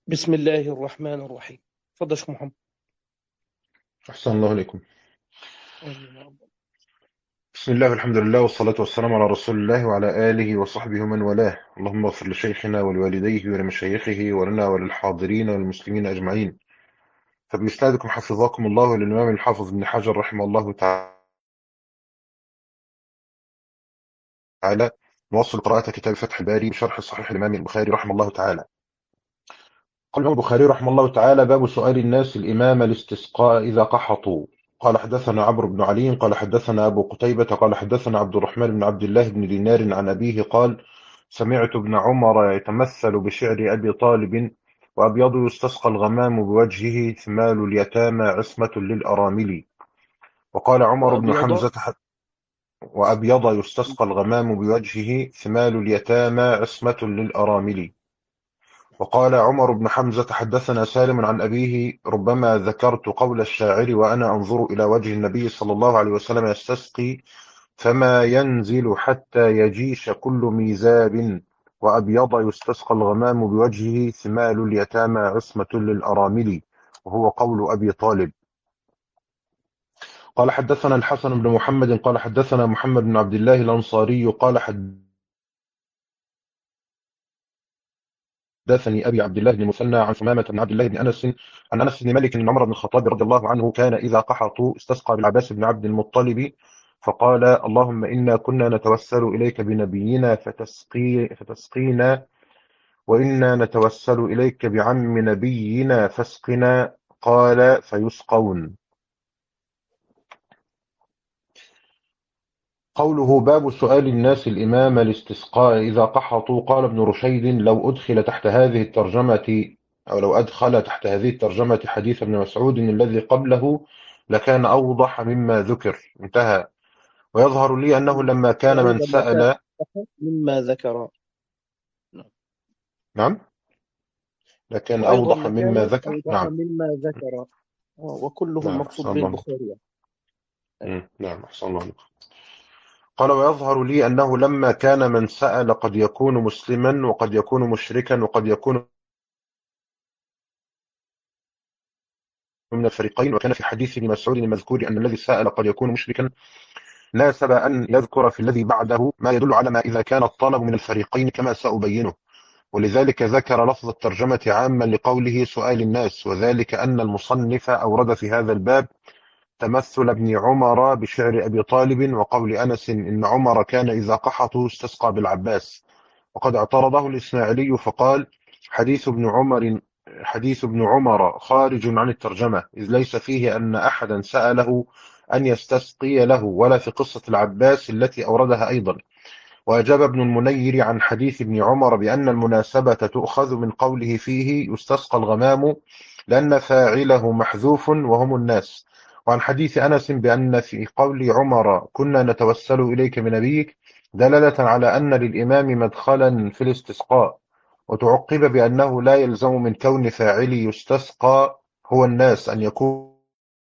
بسم الله الرحمن الرحيم. تفضل يا شيخ محمد. أحسن الله إليكم. آمين يا رب. بسم الله والحمد لله والصلاة والسلام على رسول الله وعلى آله وصحبه ومن والاه. اللهم اغفر لشيخنا ولوالديه ولمشايخه ولنا وللحاضرين والمسلمين أجمعين. فبإسنادكم حفظكم الله للإمام الحافظ ابن حجر رحمه الله تعالى. نواصل قراءة كتاب فتح الباري بشرح صحيح الإمام البخاري رحمه الله تعالى. قال الإمام البخاري رحمه الله تعالى: باب سؤال الناس الإمام الاستسقاء إذا قحطوا. قال حدثنا عمرو بن علي قال حدثنا أبو قتيبة قال حدثنا عبد الرحمن بن عبد الله بن دينار عن أبيه قال: سمعت ابن عمر يتمثل بشعر أبي طالب: وأبيض يستسقى الغمام بوجهه ثمال اليتامى عصمة للأرامل. وقال عمر بن وأبيض. حمزة: وأبيض يستسقى الغمام بوجهه ثمال اليتامى عصمة للأرامل. وقال عمر بن حمزة: حدثنا سالم عن أبيه: ربما ذكرت قول الشاعر وأنا أنظر إلى وجه النبي صلى الله عليه وسلم يستسقي: فما ينزل حتى يجيش كل ميزاب، وأبيض يستسقى الغمام بوجهه ثمال اليتامى عصمة للأرامل. وهو قول أبي طالب. قال حدثنا الحسن بن محمد قال حدثنا محمد بن عبد الله الأنصاري قال حدثني أبي عبد الله بن المثنى عن ثمامة بن عبد الله بن أنس عن أنس بن مالك بن عمر بن الخطاب رضي الله عنه كان إذا قحطوا استسقى بالعباس بن عبد المطلب فقال: اللهم إنا كنا نتوسل إليك بنبينا فتسقينا، وإنا نتوسل إليك بعم نبينا فاسقنا. قال: فيسقون. قوله: باب سؤال الناس الإمام الاستسقاء إذا قحطوا. قال ابن رشيد: لو أدخل تحت هذه الترجمة، أو لو أدخل تحت هذه الترجمة حديث ابن مسعود الذي قبله لكان أوضح مما ذكر. انتهى. ويظهر لي أنه لما كان من وأيضا لكان سأل. مما ذكر. نعم. نعم. لكان وأيضا أوضح مما لكان ذكر. أوضح نعم. مما ذكر. وكله نعم المقصود أحسن به الله. البخاري. أيوة. نعم أحسن الله. قال: ويظهر لي أنه لما كان من سأل قد يكون مسلما وقد يكون مشركا وقد يكون من الفريقين. وكان في حديث ابن مسعود المذكور أن الذي سأل قد يكون مشركا، ناسب أن يذكر في الذي بعده ما يدل على ما إذا كان الطلب من الفريقين كما سأبينه. ولذلك ذكر لفظ الترجمة عاما لقوله سؤال الناس، وذلك أن المصنف أورد في هذا الباب تمثل ابن عمر بشعر أبي طالب وقول أنس إن عمر كان إذا قحطوا استسقى بالعباس. وقد اعترضه الإسماعيلي فقال: حديث ابن عمر حديث ابن عمر خارج عن الترجمة، إذ ليس فيه أن أحدا سأله أن يستسقي له، ولا في قصة العباس التي أوردها أيضا. وأجاب ابن المنير عن حديث ابن عمر بأن المناسبة تؤخذ من قوله فيه يستسقى الغمام، لأن فاعله محذوف وهم الناس. وعن حديث أنس بأن في قول عمر كنا نتوسل إليك بنبيك دلالة على أن للإمام مدخلا في الاستسقاء. وتعقب بأنه لا يلزم من كون فاعلي يستسقى هو الناس أن يكونوا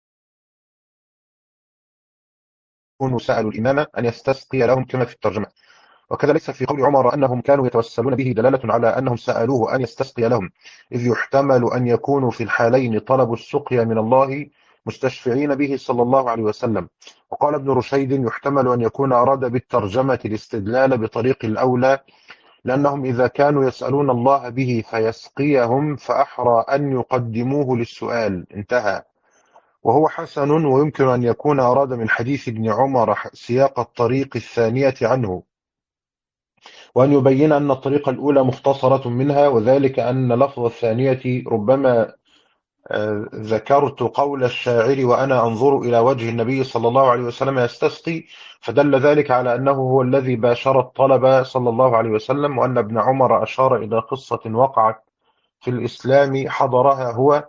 سألوا الإمام أن يستسقي لهم كما في الترجمة. وكذا ليس في قول عمر أنهم كانوا يتوسلون به دلالة على أنهم سألوه أن يستسقي لهم، إذ يحتمل أن يكونوا في الحالين طلبوا السقيا من الله مستشفعين به صلى الله عليه وسلم. وقال ابن رشيد: يحتمل أن يكون أراد بالترجمة الاستدلال بطريق الأولى، لأنهم إذا كانوا يسألون الله به فيسقيهم فأحرى أن يقدموه للسؤال. انتهى. وهو حسن، ويمكن أن يكون أراد من حديث ابن عمر سياق الطريق الثانية عنه، وأن يبين أن الطريقة الأولى مختصرة منها، وذلك أن لفظ الثانية ربما ذكرت قول الشاعر وأنا أنظر إلى وجه النبي صلى الله عليه وسلم يستسقي، فدل ذلك على أنه هو الذي باشر الطلب صلى الله عليه وسلم، وأن ابن عمر أشار إلى قصة وقعت في الإسلام حضرها هو،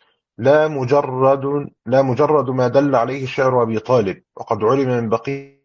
لا مجرد ما دل عليه شعر أبي طالب. وقد علم من بقية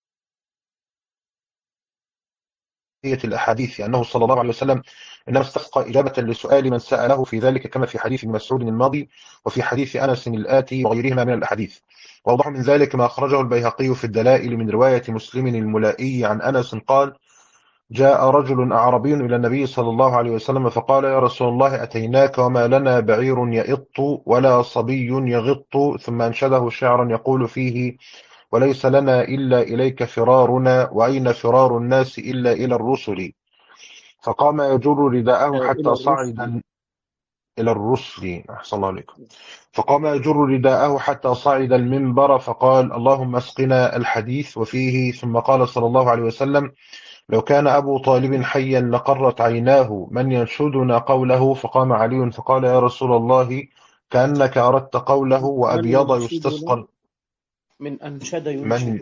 الأحاديث أنه صلى الله عليه وسلم إنما استسقى إجابة لسؤال من سأله في ذلك، كما في حديث ابن مسعود الماضي وفي حديث أنس الآتي وغيرهما من الأحاديث. وأوضح من ذلك ما أخرجه البيهقي في الدلائل من رواية مسلم الملائي عن أنس قال: جاء رجل أعربي إلى النبي صلى الله عليه وسلم فقال يا رسول الله أتيناك وما لنا بعير يئط ولا صبي يغط ثم أنشده شعرا يقول فيه وليس لنا إلا إليك فرارنا وأين فرار الناس إلا إلى الرسل فقام يجر رداءه إلى حتى الرسل. صعد إلى الرسل أحسن الله عليكم. فقام يجر رداءه حتى صعد المنبر فقال اللهم اسقنا الحديث وفيه ثم قال صلى الله عليه وسلم لو كان أبو طالب حيا لقرت عيناه من ينشدنا قوله فقام علي فقال يا رسول الله كأنك أردت قوله من وأبيض ينشدنا، يستسقى من أنشد من ينشد.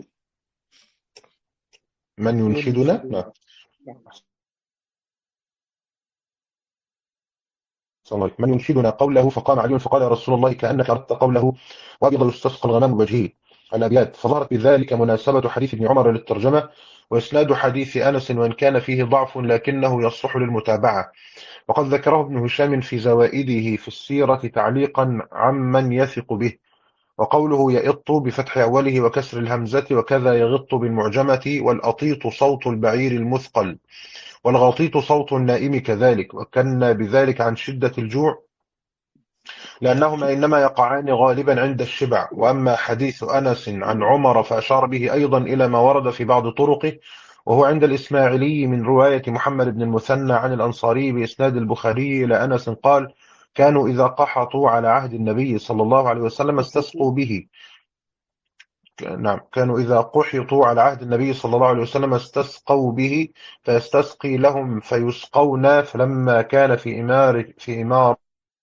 من ينشدنا ينشد. نعم. نعم. صلى الله عليه وسلم. من ينشدنا قوله فقام علي فقال يا رسول الله كأنك أردت قوله وأبيض يستسقى الغمام بوجهه الأبيات فظهرت بذلك مناسبة حديث ابن عمر للترجمة وإسناد حديث أنس وإن كان فيه ضعف لكنه يصح للمتابعة وقد ذكره ابن هشام في زوائده في السيرة تعليقا عمن يثق به وقوله يئط بفتح أوله وكسر الهمزة وكذا يغط بالمعجمة والأطيط صوت البعير المثقل والغطيط صوت النائم كذلك وكنا بذلك عن شدة الجوع لأنهما إنما يقعان غالبا عند الشبع وأما حديث أنس عن عمر فأشار به أيضا إلى ما ورد في بعض طرقه وهو عند الإسماعيلي من رواية محمد بن المثنى عن الأنصاري بإسناد البخاري إلى أنس قال كانوا إذا قحطوا على عهد النبي صلى الله عليه وسلم استسقوا به نعم كانوا إذا قحطوا على عهد النبي صلى الله عليه وسلم استسقوا به فيستسقي لهم فيسقون فلما كان في إمارة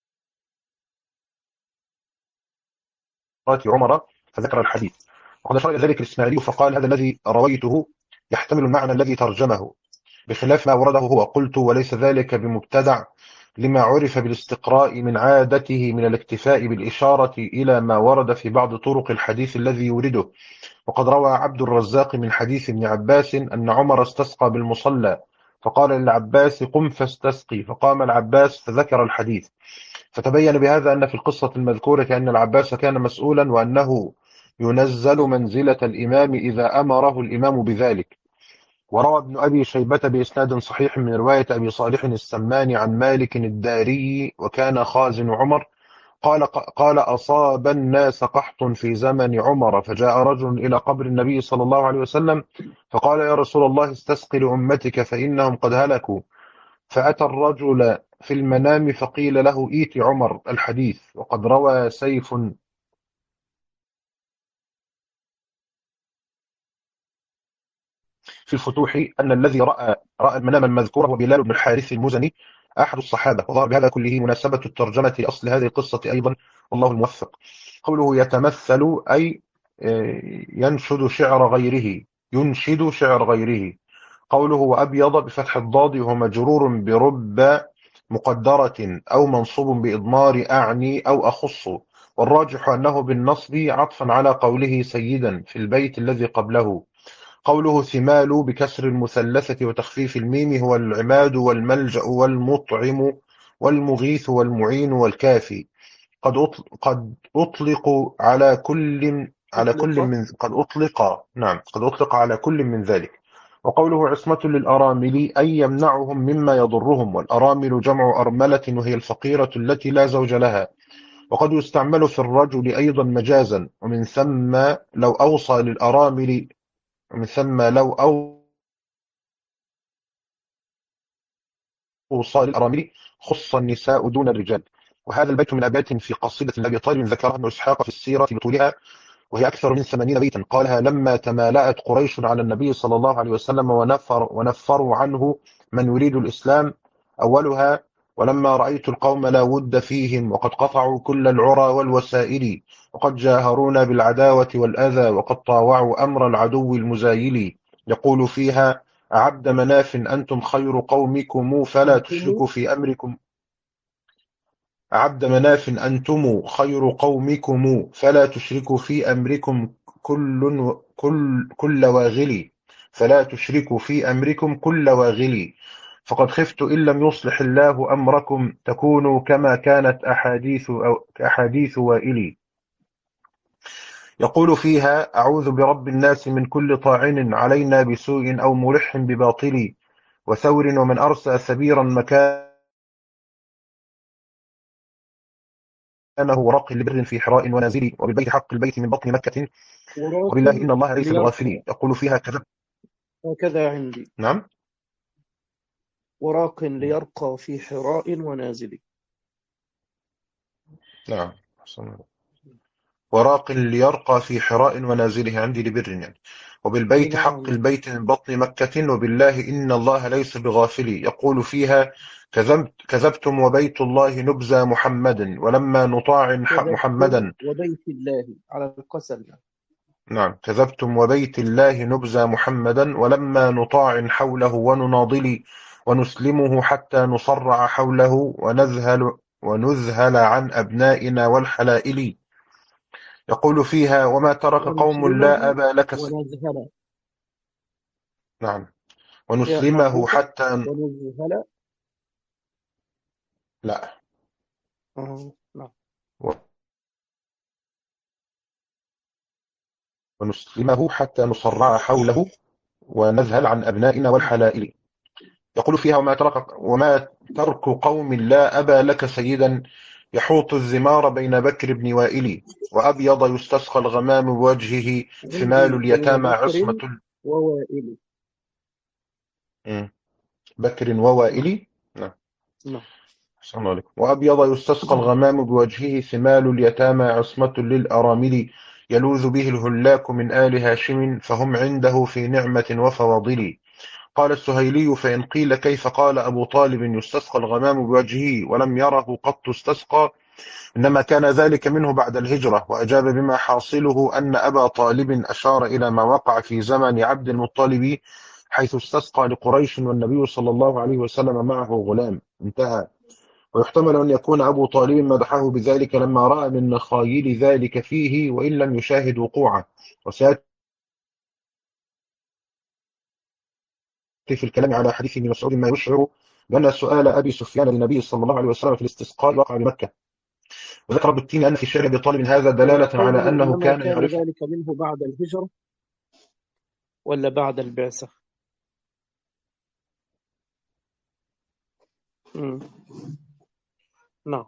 عمر فذكر الحديث وقد أشار إلى ذلك الإسماعيلي فقال هذا الذي رويته يحتمل المعنى الذي ترجمه بخلاف ما ورده هو قلت وليس ذلك بمبتدع لما عرف بالاستقراء من عادته من الاكتفاء بالإشارة إلى ما ورد في بعض طرق الحديث الذي يورده وقد روى عبد الرزاق من حديث ابن عباس أن عمر استسقى بالمصلى فقال للعباس قم فاستسقي فقام العباس فذكر الحديث فتبين بهذا أن في القصة المذكورة أن العباس كان مسؤولا وأنه ينزل منزلة الإمام إذا أمره الإمام بذلك وروى ابن أبي شيبة بإسناد صحيح من رواية أبي صالح السمان عن مالك الداري وكان خازن عمر قال أصاب الناس قحط في زمن عمر فجاء رجل إلى قبر النبي صلى الله عليه وسلم فقال يا رسول الله استسق لأمتك فإنهم قد هلكوا فأتى الرجل في المنام فقيل له إيت عمر الحديث وقد روى سيف في الفتوح أن الذي رأى المنام المذكور هو بلال بن الحارث المزني أحد الصحابة وظهر بهذا كله مناسبة الترجمة لأصل هذه القصة أيضا والله الموفق قوله يتمثل أي ينشد شعر غيره ينشد شعر غيره قوله وأبيض بفتح الضاد وهو مجرور برب مقدرة أو منصوب بإضمار أعني أو أخص والراجح أنه بالنصب عطفا على قوله سيدا في البيت الذي قبله قوله ثمال بكسر المثلثة وتخفيف الميم هو العماد والملجأ والمطعم والمغيث والمعين والكافي قد أطلق على كل أطلق. من قد أطلق على كل من ذلك وقوله عصمة للأرامل أي يمنعهم مما يضرهم والأرامل جمع أرملة وهي الفقيرة التي لا زوج لها وقد يستعمل في الرجل أيضا مجازا ومن ثم لو أوصى للأرامل خص النساء دون الرجال وهذا البيت من أبيات في قصيدة لأبي طالب ذكرها ابن إسحاق في السيرة بطولها وهي أكثر من 80 بيتا قالها لما تمالأت قريش على النبي صلى الله عليه وسلم ونفروا عنه من يريد الإسلام أولها ولما رأيت القوم لا ود فيهم وقد قطعوا كل العرى والوسائل وقد جاهرونا بالعداوة والأذى وقد طاوعوا أمر العدو المزايل يقول فيها عبد مناف أنتم خير قومكم فلا أنتم. تشركوا في أمركم عبد مناف أنتم خير قومكم فلا تشركوا في أمركم كل واغلي فلا تشركوا في أمركم كل واغلي فقد خفت إن لم يصلح الله أمركم تكونوا كما كانت أحاديث وائلي يقول فيها أعوذ برب الناس من كل طاعن علينا بسوء أو ملح بباطل وثور ومن أرسى ثبيرا مكانه وراق لبر في حراء ونازل وبالبيت حق البيت من بطن مكة وراق وبالله إن الله ليس ليرقى، بغافل يقول فيها كذب. هكذا عندي. نعم. وراق ليرقى في حراء ونازل. نعم. وراق ليرقى في حراء ونازله عندي لبر يعني. وبالبيت حق نعم. البيت من بطن مكة وبالله إن الله ليس بغافل يقول فيها كذبتم وبيت الله نبزى محمدا ولما نطاع كذبتم محمدا. وبيت الله على القسم. نعم. كذبتم وبيت الله نبزى محمدا ولما نطاع حوله ونناضل ونسلمه حتى نصرع حوله ونذهل عن أبنائنا والحلائل. يقول فيها وما ترك قوم لا ونسلمه أبا لك ونزهل. نعم. يا ونسلمه مربوطة حتى ونزهل. لا. نعم. ونسلمه حتى نصرع حوله ونذهل عن أبنائنا والحلائل. يقول فيها وما ترك قوم لا أبا لك سيدا يحوط الزمار بين بكر بن وائل وأبيض يستسقى الغمام بوجهه ثمال عندي بين اليتامى بكر عصمة ووائل. بكر ووائل. نعم. نعم. السلام عليكم. وأبيض يستسقى الغمام بوجهه ثمال اليتامى عصمة للأرامل يلوذ به الهلاك من آل هاشم فهم عنده في نعمة وفواضل. قال السهيلي فإن قيل كيف قال أبو طالب يستسقى الغمام بوجهه ولم يره قط استسقى إنما كان ذلك منه بعد الهجرة. وأجاب بما حاصله أن أبا طالب أشار إلى ما وقع في زمن عبد المطلب حيث استسقى لقريش والنبي صلى الله عليه وسلم معه غلام. انتهى. ويحتمل أن يكون أبو طالب مدحه بذلك لما رأى من مخايل ذلك فيه وإن لم يشاهد وقوعه. وسيأتي في الكلام على حديث ابن مسعود ما يشعر بأن سؤال أبي سفيان للنبي صلى الله عليه وسلم في الاستسقاء وقع بمكة. وذكر ابن التيمي أن في شعر أبي طالب هذا دلالة على قوله أنه إنما كان كان يعرفه. ذلك منه بعد الهجرة ولا بعد البعثة؟ نعم.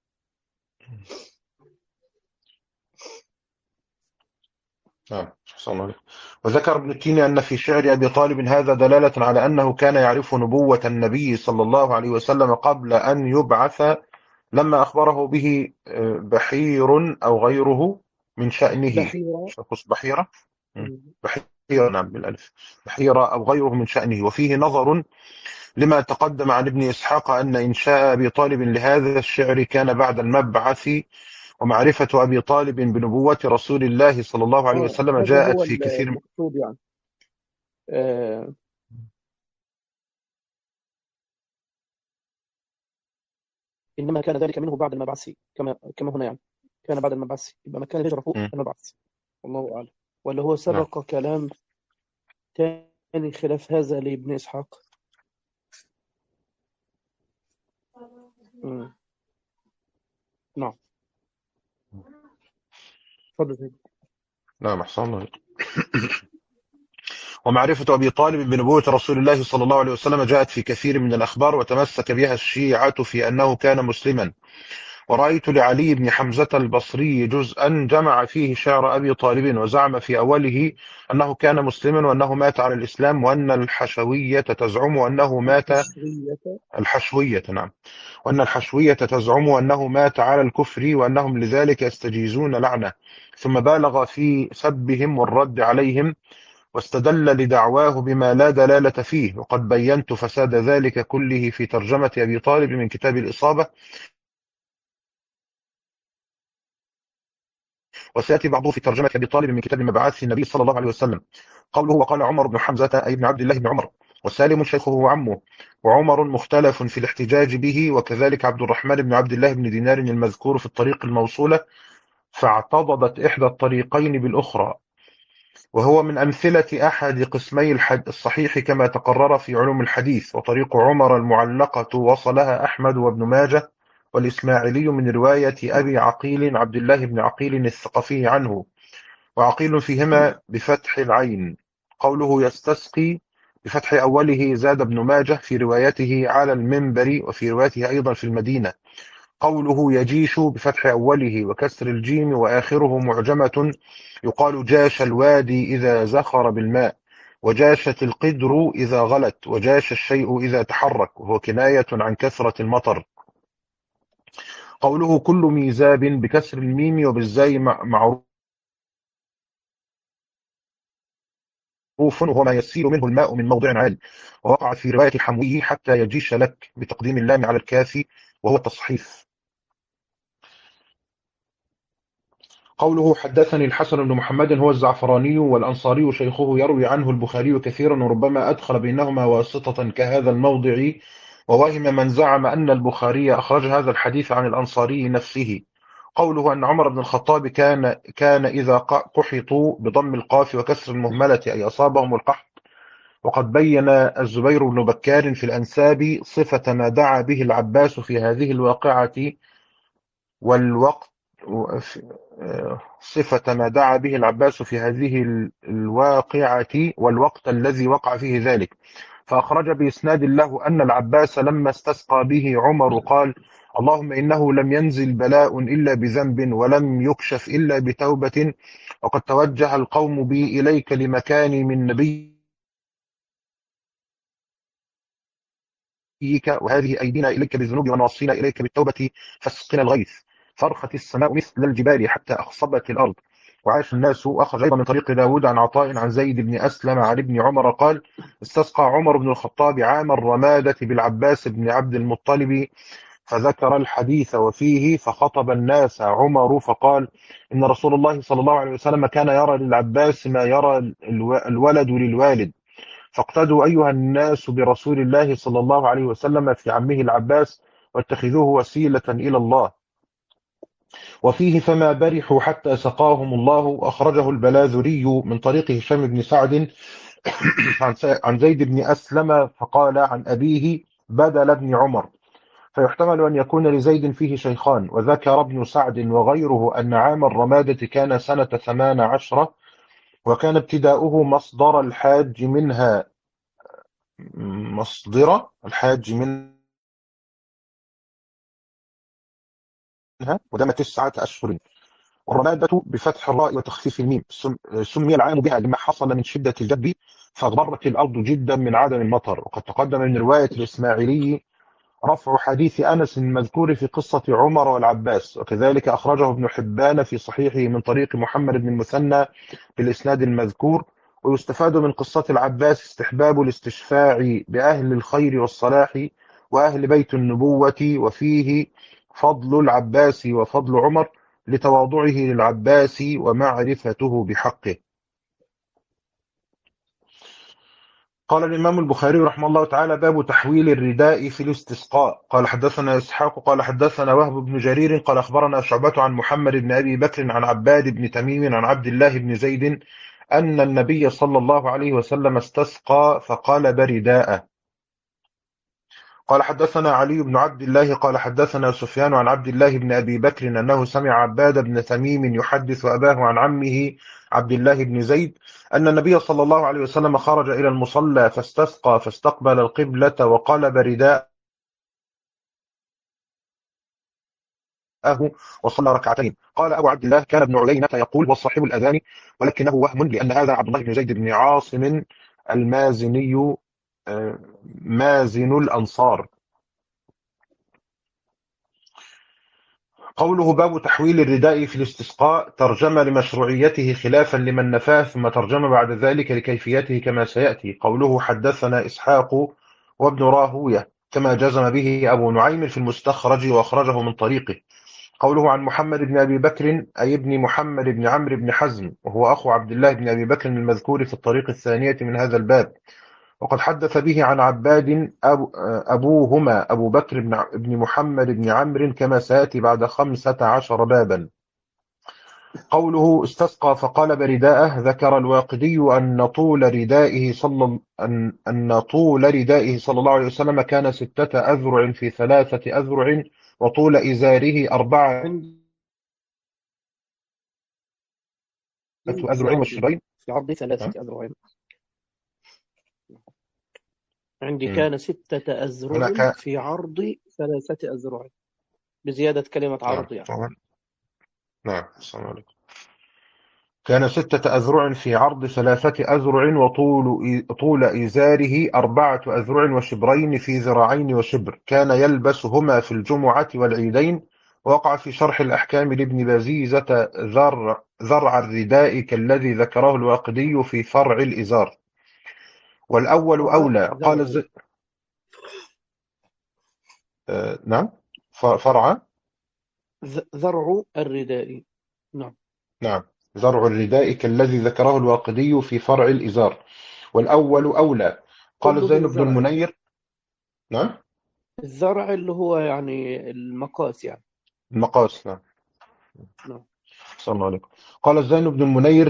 نعم. وذكر ابن التيمي أن في شعر أبي طالب هذا دلالة على أنه كان يعرف نبوة النبي صلى الله عليه وسلم قبل أن يبعث لما أخبره به بحير أو غيره من شأنه. بحيرة. بحيرة. بحيرة نعم بالألف. بحيرة أو غيره من شأنه. وفيه نظر لما تقدم عن ابن إسحاق أن إنشاء أبي طالب لهذا الشعر كان بعد المبعث ومعرفة أبي طالب بنبوة رسول الله صلى الله عليه وسلم هذا جاءت هو في كثير المقصود يعني. آه إنما كان ذلك منه بعد المبعث كما هنا يعني كان بعد المبعث، يبقى مكان الهجرة فوق المبعث. والله أعلم. ولا هو نعم. سبق كلام تاني خلاف هذا لابن إسحاق. نعم. تفضل. نعم أحسن الله. ومعرفة أبي طالب بنبوة رسول الله صلى الله عليه وسلم جاءت في كثير من الأخبار وتمسك بها الشيعة في أنه كان مسلما. ورأيت لعلي بن حمزة البصري جزءا جمع فيه شعر أبي طالب وزعم في أوله أنه كان مسلما وأنه مات على الإسلام وأن الحشوية تزعم أنه مات الحشوية نعم وأن الحشوية تزعم أنه مات على الكفر وأنهم لذلك يستجيزون لعنه. ثم بالغ في سبهم والرد عليهم واستدل لدعواه بما لا دلالة فيه. وقد بينت فساد ذلك كله في ترجمة أبي طالب من كتاب الإصابة. وسيأتي بعضه في ترجمة أبي طالب من كتاب مبعاث النبي صلى الله عليه وسلم. قوله وقال عمر بن حمزة أي بن عبد الله بن عمر وسالم شيخه وعمه وعمر مختلف في الاحتجاج به وكذلك عبد الرحمن بن عبد الله بن دينار المذكور في الطريق الموصولة فاعتضدت إحدى الطريقين بالأخرى. وهو من أمثلة أحد قسمي الصحيح كما تقرر في علوم الحديث. وطريق عمر المعلقة وصلها أحمد وابن ماجه والإسماعيلي من رواية أبي عقيل عبد الله بن عقيل الثقفي عنه. وعقيل فيهما بفتح العين. قوله يستسقي بفتح أوله زاد ابن ماجه في روايته على المنبر، وفي روايته أيضا في المدينة. قوله يجيش بفتح أوله وكسر الجيم وآخره معجمة، يقال جاش الوادي إذا زخر بالماء، وجاشت القدر إذا غلت، وجاش الشيء إذا تحرك، وهو كناية عن كثرة المطر. قوله كل ميزاب بكسر الميم وبالزاي معروف، وهو ما يسيل منه الماء من موضع عالي. ووقع في رواية الحموي حتى يجيش لك بتقديم اللام على الكاف، وهو التصحيف. قوله حدثني الحسن بن محمد هو الزعفراني والأنصاري شيخه، يروي عنه البخاري كثيرا، وربما أدخل بينهما واسطة كهذا الموضع، ووهم من زعم أن البخاري أخرج هذا الحديث عن الأنصاري نفسه. قوله أن عمر بن الخطاب كان إذا قحطوا بضم القاف وكسر المهملة أي أصابهم القحط. وقد بين الزبير بن بكار في الأنساب صفة ما دعا به العباس في هذه الواقعة والوقت صفة ما دعا به العباس في هذه الواقعة والوقت الذي وقع فيه ذلك. فأخرج بإسناد له أن العباس لما استسقى به عمر قال: اللهم إنه لم ينزل بلاء إلا بذنب، ولم يكشف إلا بتوبة، وقد توجه القوم بي إليك لمكاني من نبيك، وهذه أيدينا إليك بالذنوب ونواصينا إليك بالتوبة، فاسقنا الغيث. فارخت السماء مثل الجبال حتى أخصبت الأرض. وعاش الناس. أخرج أيضا من طريق داود عن عطاء عن زيد بن أسلم عن ابن عمر قال: استسقى عمر بن الخطاب عام الرمادة بالعباس بن عبد المطلب، فذكر الحديث وفيه، فخطب الناس عمر فقال: إن رسول الله صلى الله عليه وسلم كان يرى للعباس ما يرى الولد للوالد، فاقتدوا أيها الناس برسول الله صلى الله عليه وسلم في عمه العباس، واتخذوه وسيلة إلى الله. وفيه فما برحوا حتى سقاهم الله. أخرجه البلاذري من طريق هشام بن سعد عن زيد بن أسلم فقال عن أبيه بدل ابن عمر، فيحتمل أن يكون لزيد فيه شيخان. وذكر ابن سعد وغيره أن عام الرمادة كان سنة 18، وكان ابتداؤه مصدر الحاج منها ودام 9 أشهر. والرمادة بفتح الراء وتخفيف الميم. سمي العام بها لما حصل من شدة الجدب، فاغبرت الأرض جدا من عدم المطر. وقد تقدم من رواية الإسماعيلي رفع حديث أنس المذكور في قصة عمر والعباس، وكذلك أخرجه ابن حبان في صحيحه من طريق محمد بن المثنى بالإسناد المذكور. ويستفاد من قصة العباس استحباب الاستشفاع بأهل الخير والصلاح وأهل بيت النبوة، وفيه فضل العباس وفضل عمر لتواضعه للعباس ومعرفته بحقه. قال الإمام البخاري رحمه الله تعالى: باب تحويل الرداء في الاستسقاء. قال حدثنا إسحاق قال حدثنا وهب بن جرير قال أخبرنا شعبة عن محمد بن أبي بكر عن عباد بن تميم عن عبد الله بن زيد أن النبي صلى الله عليه وسلم استسقى فقال رداءه. قال حدثنا علي بن عبد الله قال حدثنا سفيان عن عبد الله بن أبي بكر أنه سمع عباد بن تميم يحدث أباه عن عمه عبد الله بن زيد أن النبي صلى الله عليه وسلم خرج إلى المصلى فاستسقى فاستقبل القبلة وقلب رداءه وصلى ركعتين. قال أبو عبد الله: كان ابن عيينة يقول وصاحب الأذان، ولكنه وهم، لأن هذا عبد الله بن زيد بن عاصم المازني مازن الأنصار. قوله باب تحويل الرداء في الاستسقاء، ترجم لمشروعيته خلافا لمن نفاه، ثم ترجم بعد ذلك لكيفيته كما سيأتي. قوله حدثنا إسحاق وابن راهوية كما جزم به أبو نعيم في المستخرج وأخرجه من طريقه. قوله عن محمد بن أبي بكر أي ابن محمد بن عمرو بن حزم، وهو أخو عبد الله بن أبي بكر المذكور في الطريق الثانية من هذا الباب. وقد حدث به عن عباد أبوهما أبو بكر بن محمد بن عمرو كما سيأتي بعد 15 بابا. قوله استسقى فقال برداءه، ذكر الواقدي أن طول ردائه صلى الله عليه وسلم كان 6 أذرع في 3 أذرع، وطول إزاره 4 أذرع في وشبرين. عرض 3 أذرع. عندي مم. كان 6 هنا أذرع في عرض 3 أذرع، بزيادة كلمة نعم عرض يعني. طبعا. نعم السلام عليكم. كان 6 أذرع في عرض 3 أذرع، طول إزاره 4 أذرع وشبرين في ذراعين وشبر، كان يلبسهما في الجمعة والعيدين. وقع في شرح الأحكام لابن بزيزة ذرع الرداء كالذي ذكره الواقدي في فرع الإزار. والأول أولى قال نعم فرع. ذرع الرداء. نعم. نعم ذرع الرداء كالذي ذكره الواقدي في فرع الإزار. والأول أولى قال كله زين بن بالزرع. المنير. نعم الزرع اللي هو يعني المقاس يعني. المقاس. نعم نعم. صلى الله عليكم. قال زين بن المنير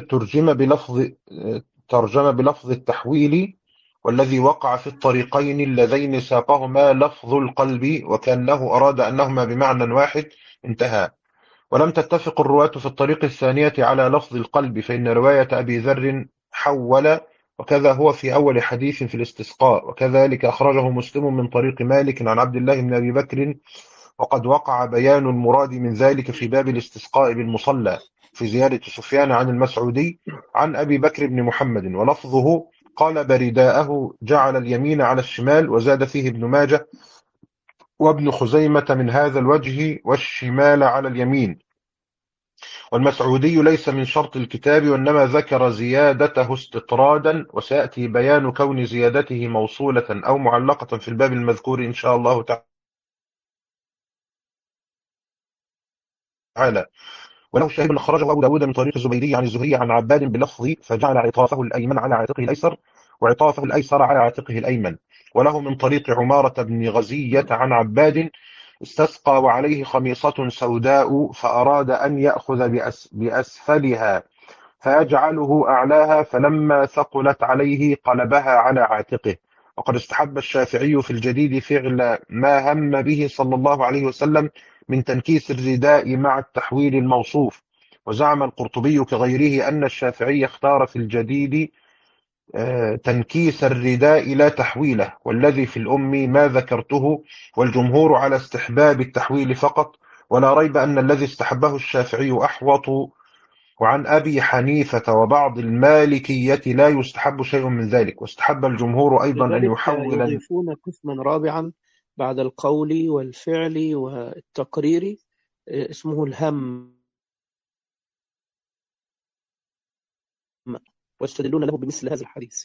ترجم بلفظ التحويل، والذي وقع في الطريقين اللذين ساقهما لفظ القلب، وكأنه أراد أنهما بمعنى واحد. انتهى. ولم تتفق الرواة في الطريق الثانية على لفظ القلب، فإن رواية أبي ذر حول، وكذا هو في أول حديث في الاستسقاء، وكذلك أخرجه مسلم من طريق مالك عن عبد الله بن أبي بكر. وقد وقع بيان المراد من ذلك في باب الاستسقاء بالمصلى في زيادة سفيان عن المسعودي عن أبي بكر بن محمد، ولفظه قال برداءه جعل اليمين على الشمال، وزاد فيه ابن ماجه وابن خزيمة من هذا الوجه والشمال على اليمين. والمسعودي ليس من شرط الكتاب، وإنما ذكر زيادته استطرادا، وسيأتي بيان كون زيادته موصولة أو معلقة في الباب المذكور إن شاء الله تعالى. وله شاهد أخرجه أبو داود من طريق الزبيري عن الزهري عن عباد بلفظ فجعل عطافه الأيمن على عاتقه الأيسر، وعطافه الأيسر على عاتقه الأيمن. وله من طريق عمارة بن غزية عن عباد استسقى وعليه خميصة سوداء، فأراد أن يأخذ بأسفلها فيجعله أعلاها، فلما ثقلت عليه قلبها على عاتقه. وقد استحب الشافعي في الجديد فعل ما هم به صلى الله عليه وسلم من تنكيس الرداء مع التحويل الموصوف. وزعم القرطبي كغيره أن الشافعي اختار في الجديد تنكيس الرداء لا تحويله، والذي في الأم ما ذكرته، والجمهور على استحباب التحويل فقط. ولا ريب أن الذي استحبه الشافعي أحوط. وعن أبي حنيفة وبعض المالكية لا يستحب شيء من ذلك. واستحب الجمهور أيضا أن لذلك يحول. يضيفون قسما رابعا بعد القول والفعل والتقرير، اسمه الهم، ويستدلون له بمثل هذا الحديث.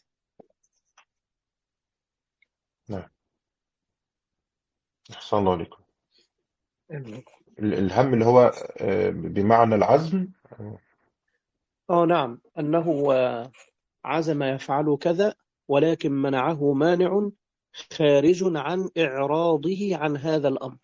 نعم أحسن الله عليكم. الهم اللي هو بمعنى العزم. نعم، أنه عزم يفعل كذا، ولكن منعه مانع خارج عن إعراضه عن هذا الأمر.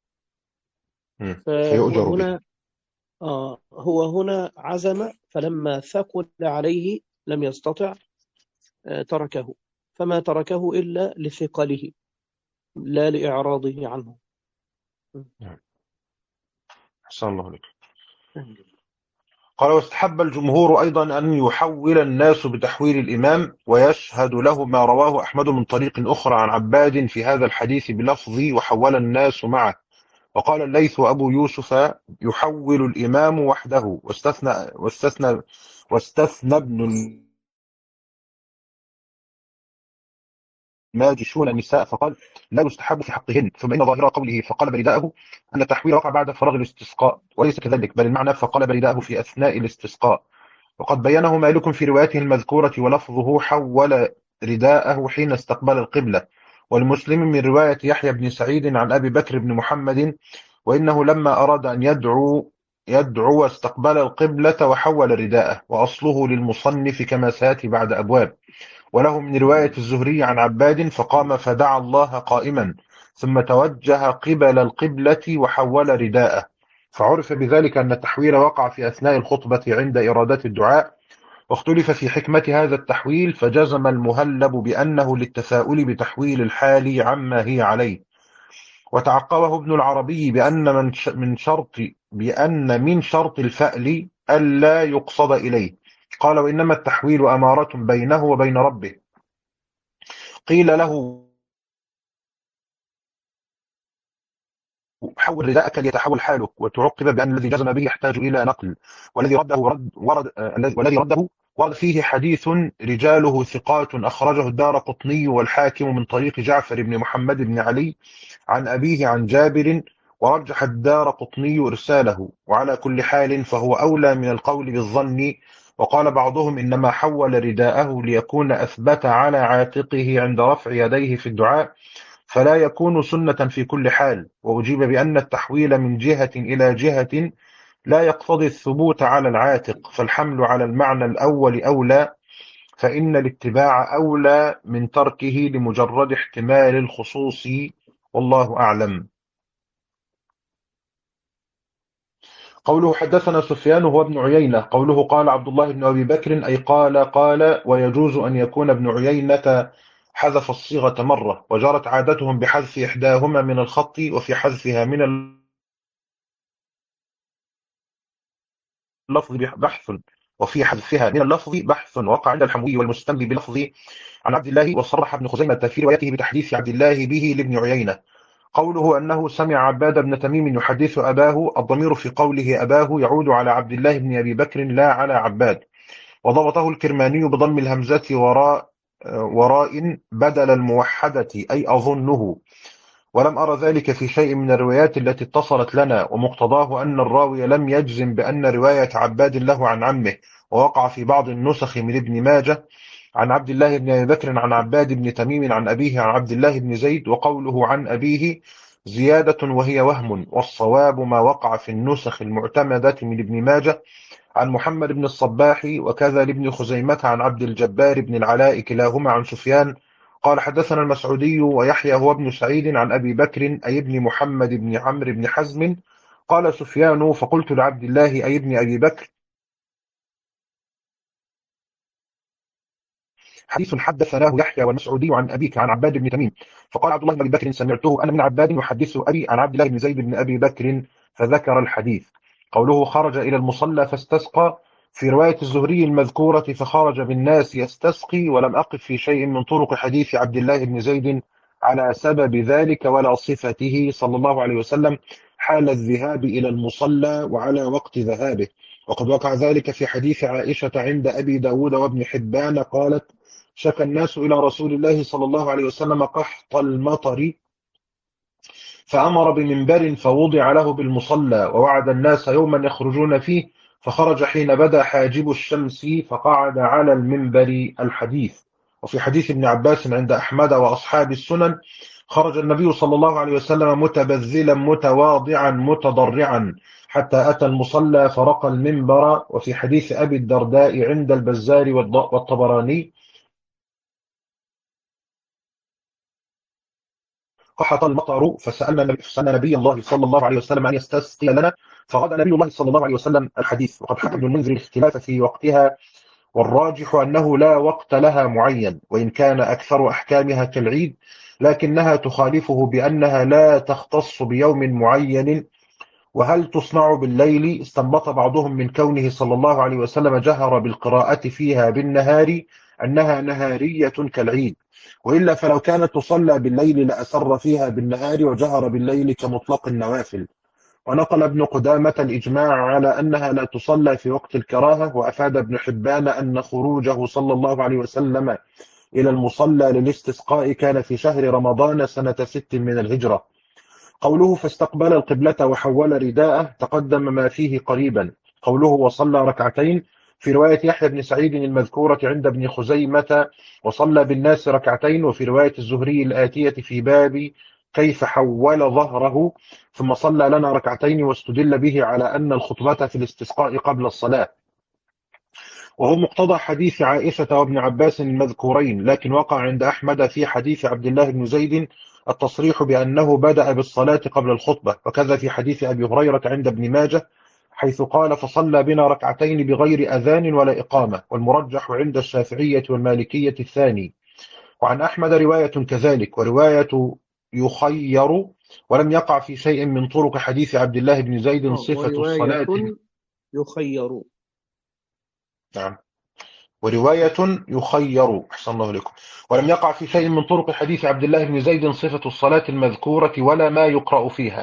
فهو فيؤجر به. هنا هو هنا عزم، فلما ثقل عليه لم يستطع، تركه، فما تركه إلا لثقله لا لإعراضه عنه. نعم أحسن الله عليكم. قال واستحب الجمهور أيضا أن يحول الناس بتحويل الإمام، ويشهد له ما رواه أحمد من طريق أخرى عن عباد في هذا الحديث بلفظ وحول الناس معه. وقال الليث وأبو يوسف يحول الإمام وحده، واستثنى ابن الماجشون النساء، فقال لا يستحب في حقهن. ثم إن ظاهر قوله فقال برداءه أن التحويل وقع بعد فراغ الاستسقاء، وليس كذلك، بل المعنى فقال برداءه في أثناء الاستسقاء. وقد بينه مالك في روايته المذكورة، ولفظه حول رداءه حين استقبل القبلة. والمسلم من رواية يحيى بن سعيد عن أبي بكر بن محمد، وإنه لما أراد أن يدعو استقبل القبلة وحول رداءه، وأصله للمصنف كما سيأتي بعد أبواب. وله من رواية الزهري عن عباد فقام فدعا الله قائما، ثم توجه قبل القبلة وحول رداءه، فعرف بذلك أن التحويل وقع في أثناء الخطبة عند إرادة الدعاء. واختلف في حكمة هذا التحويل، فجزم المهلب بأنه للتساؤل بتحويل الحال عما هي عليه. وتعقبه ابن العربي بأن من شرط الفأل ألا يقصد إليه. قال وإنما التحويل أمارة بينه وبين ربه. قيل له حول رداءك ليتحول حالك. وتعقب بأن الذي جزم به يحتاج إلى نقل، والذي رده ورد فيه حديث رجاله ثقات أخرجه الدارقطني والحاكم من طريق جعفر بن محمد بن علي عن أبيه عن جابر، ورجح الدارقطني إرساله. وعلى كل حال فهو أولى من القول بالظن. وقال بعضهم إنما حول رداءه ليكون أثبت على عاتقه عند رفع يديه في الدعاء، فلا يكون سنة في كل حال. وأجيب بأن التحويل من جهة إلى جهة لا يقتضي الثبوت على العاتق، فالحمل على المعنى الأول أولى، فإن الاتباع أولى من تركه لمجرد احتمال الخصوص، والله أعلم. قوله حدثنا سفيان هو ابن عيينة. قوله قال عبد الله بن أبي بكر أي قال ويجوز أن يكون ابن عيينة حذف الصيغة مرة، وجرت عادتهم بحذف إحداهما من الخط، وفي حذفها من اللفظ بحث وقع عند الحموي والمستملي بلفظ عن عبد الله. وصرح ابن خزيمة في روايته بتحديث عبد الله به لابن عيينة. قوله أنه سمع عباد بن تميم يحدث أباه، الضمير في قوله أباه يعود على عبد الله بن أبي بكر لا على عباد. وضبطه الكرماني بضم الهمزة وراء بدل الموحدة أي أظنه، ولم أرى ذلك في شيء من الروايات التي اتصلت لنا. ومقتضاه أن الراوي لم يجزم بأن رواية عباد له عن عمه، ووقع في بعض النسخ من ابن ماجه عن عبد الله بن أبي بكر عن عباد بن تميم عن أبيه عن عبد الله بن زيد. وقوله عن أبيه زيادة وهي وهم، والصواب ما وقع في النسخ المعتمدة من ابن ماجه عن محمد بن الصباح، وكذا لابن خزيمة عن عبد الجبار بن العلاء كلاهما عن سفيان قال حدثنا المسعودي ويحيى هو ابن سعيد عن أبي بكر أي ابن محمد بن عمرو بن حزم. قال سفيان فقلت لعبد الله أي ابن أبي بكر حديث حدثناه يحيى والمسعودي عن أبيك عن عباد بن تميم. فقال عبد الله بن أبي بكر سمعته أنا من عباد يحدث أبي عن عبد الله بن زيد بن أبي بكر، فذكر الحديث. قوله خرج إلى المصلى فاستسقى، في رواية الزهري المذكورة فخرج بالناس يستسقي، ولم أقف في شيء من طرق حديث عبد الله بن زيد على سبب ذلك ولا صفته صلى الله عليه وسلم حال الذهاب إلى المصلى وعلى وقت ذهابه. وقد وقع ذلك في حديث عائشة عند أبي داود وابن حبان قالت شكى الناس إلى رسول الله صلى الله عليه وسلم قحط المطر، فأمر بمنبر فوضع له بالمصلى، ووعد الناس يوما يخرجون فيه، فخرج حين بدا حاجب الشمس فقعد على المنبر. الحديث. وفي حديث ابن عباس عند أحمد وأصحاب السنن خرج النبي صلى الله عليه وسلم متبذلا متواضعا متضرعا حتى أتى المصلى فرق المنبر. وفي حديث أبي الدرداء عند البزار والطبراني قحط المطر فسألنا نبي الله صلى الله عليه وسلم أن يستسقي لنا، فغدا نبي الله صلى الله عليه وسلم. الحديث. وقد حكى ابن المنذر الاختلاف في وقتها، والراجح أنه لا وقت لها معين، وإن كان أكثر أحكامها كالعيد، لكنها تخالفه بأنها لا تختص بيوم معين. وهل تصنع بالليل؟ استنبط بعضهم من كونه صلى الله عليه وسلم جهر بالقراءة فيها بالنهار أنها نهارية كالعيد، وإلا فلو كانت تصلى بالليل لأسر فيها بالنهار وجهر بالليل كمطلق النوافل. ونقل ابن قدامة الإجماع على أنها لا تصلى في وقت الكراهة. وأفاد ابن حبان أن خروجه صلى الله عليه وسلم إلى المصلى للاستسقاء كان في شهر رمضان سنة 6 من الهجرة. قوله فاستقبل القبلة وحول رداءه تقدم ما فيه قريبا. قوله وصلى ركعتين في رواية يحيى بن سعيد المذكورة عند ابن خزيمة وصلى بالناس ركعتين، وفي رواية الزهري الآتية في باب كيف حول ظهره ثم صلى لنا ركعتين، واستدل به على أن الخطبة في الاستسقاء قبل الصلاة، وهو مقتضى حديث عائشة وابن عباس المذكورين. لكن وقع عند أحمد في حديث عبد الله بن زيد التصريح بأنه بدأ بالصلاة قبل الخطبة، وكذا في حديث أبي هريرة عند ابن ماجه حيث قال فصلى بنا ركعتين بغير أذان ولا إقامة، والمرجح عند الشافعية والمالكية الثاني. وعن أحمد رواية كذلك، ورواية يخير، ولم يقع في شيء من طرق حديث عبد الله بن زيد صفة الصلاة. يخير. نعم. ورواية يخير. أحسن الله لكم. ولم يقع في شيء من طرق حديث عبد الله بن زيد صفة الصلاة المذكورة ولا ما يقرأ فيها.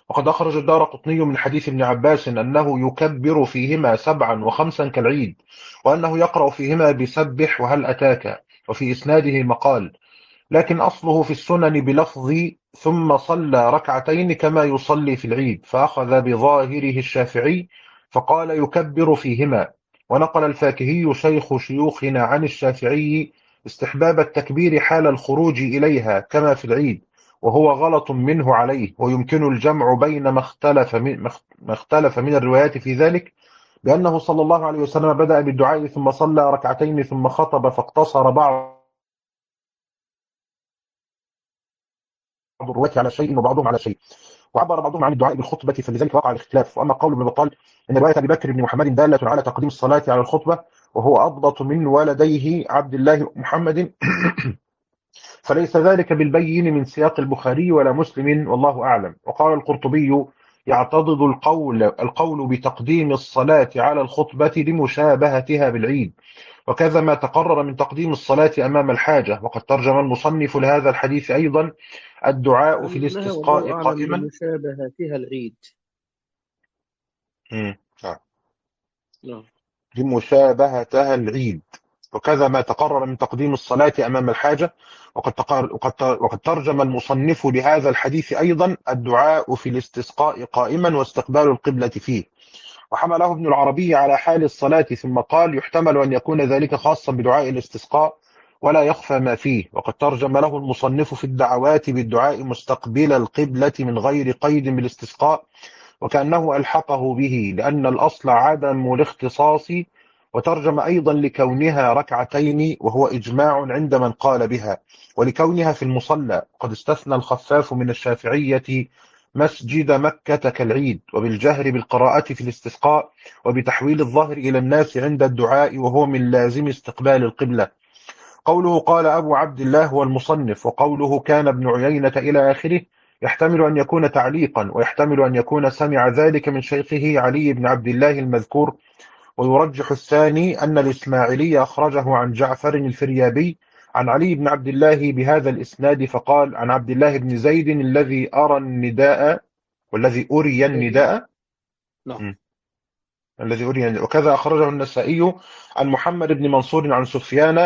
وقد أخرج الدارقطني من حديث ابن عباس أنه يكبر فيهما 7 و5 كالعيد، وأنه يقرأ فيهما بسبح وهل أتاك، وفي إسناده مقال، لكن أصله في السنن بلفظ ثم صلى ركعتين كما يصلي في العيد، فأخذ بظاهره الشافعي فقال يكبر فيهما. ونقل الفاكهي شيخ شيوخنا عن الشافعي استحباب التكبير حال الخروج إليها كما في العيد، وهو غلط منه عليه، ويمكن الجمع بين ما اختلف من الروايات في ذلك، بأنه صلى الله عليه وسلم بدأ بالدعاء ثم صلى ركعتين ثم خطب فاقتصر بعض الرواة على شيء وبعضهم على شيء، وعبر بعضهم عن الدعاء بالخطبة، فلذلك وقع الاختلاف. وأما قول ابن بطال إن رواية أبي بكر بن محمد دالة على تقديم الصلاة على الخطبة وهو أضبط من ولديه عبد الله محمد فليس ذلك بالبين من سياق البخاري ولا مسلم، والله أعلم. وقال القرطبي يعتضد القول بتقديم الصلاة على الخطبة لمشابهتها بالعيد، وكذا ما تقرر من تقديم الصلاة أمام الحاجة. وقد ترجم المصنف لهذا الحديث أيضا الدعاء في أنها الاستسقاء والله أعلم قائما. لمشابهتها العيد. نعم. نعم. لمشابهتها العيد، وكذا ما تقرر من تقديم الصلاة أمام الحاجة. وقد ترجم المصنف لهذا الحديث أيضا الدعاء في الاستسقاء قائما واستقبال القبلة فيه، وحمله ابن العربي على حال الصلاة، ثم قال يحتمل أن يكون ذلك خاصا بدعاء الاستسقاء ولا يخفى ما فيه. وقد ترجم له المصنف في الدعوات بالدعاء مستقبل القبلة من غير قيد بالاستسقاء، وكأنه ألحقه به لأن الأصل عدم الاختصاص. وترجم أيضا لكونها ركعتين، وهو إجماع عند من قال بها، ولكونها في المصلى. قد استثنى الخفاف من الشافعية مسجد مكة كالعيد، وبالجهر بالقراءة في الاستسقاء، وبتحويل الظهر إلى الناس عند الدعاء، وهو من لازم استقبال القبلة. قوله قال أبو عبد الله هو المصنف، وقوله كان ابن عيينة إلى آخره يحتمل أن يكون تعليقا، ويحتمل أن يكون سمع ذلك من شيخه علي بن عبد الله المذكور. ويرجح الثاني أن الإسماعيلي أخرجه عن جعفر الفريابي عن علي بن عبد الله بهذا الإسناد، فقال عن عبد الله بن زيد الذي أرى النداء والذي أري النداء. نعم. الذي أري، وكذا أخرجه النسائي عن محمد بن منصور عن سفيان،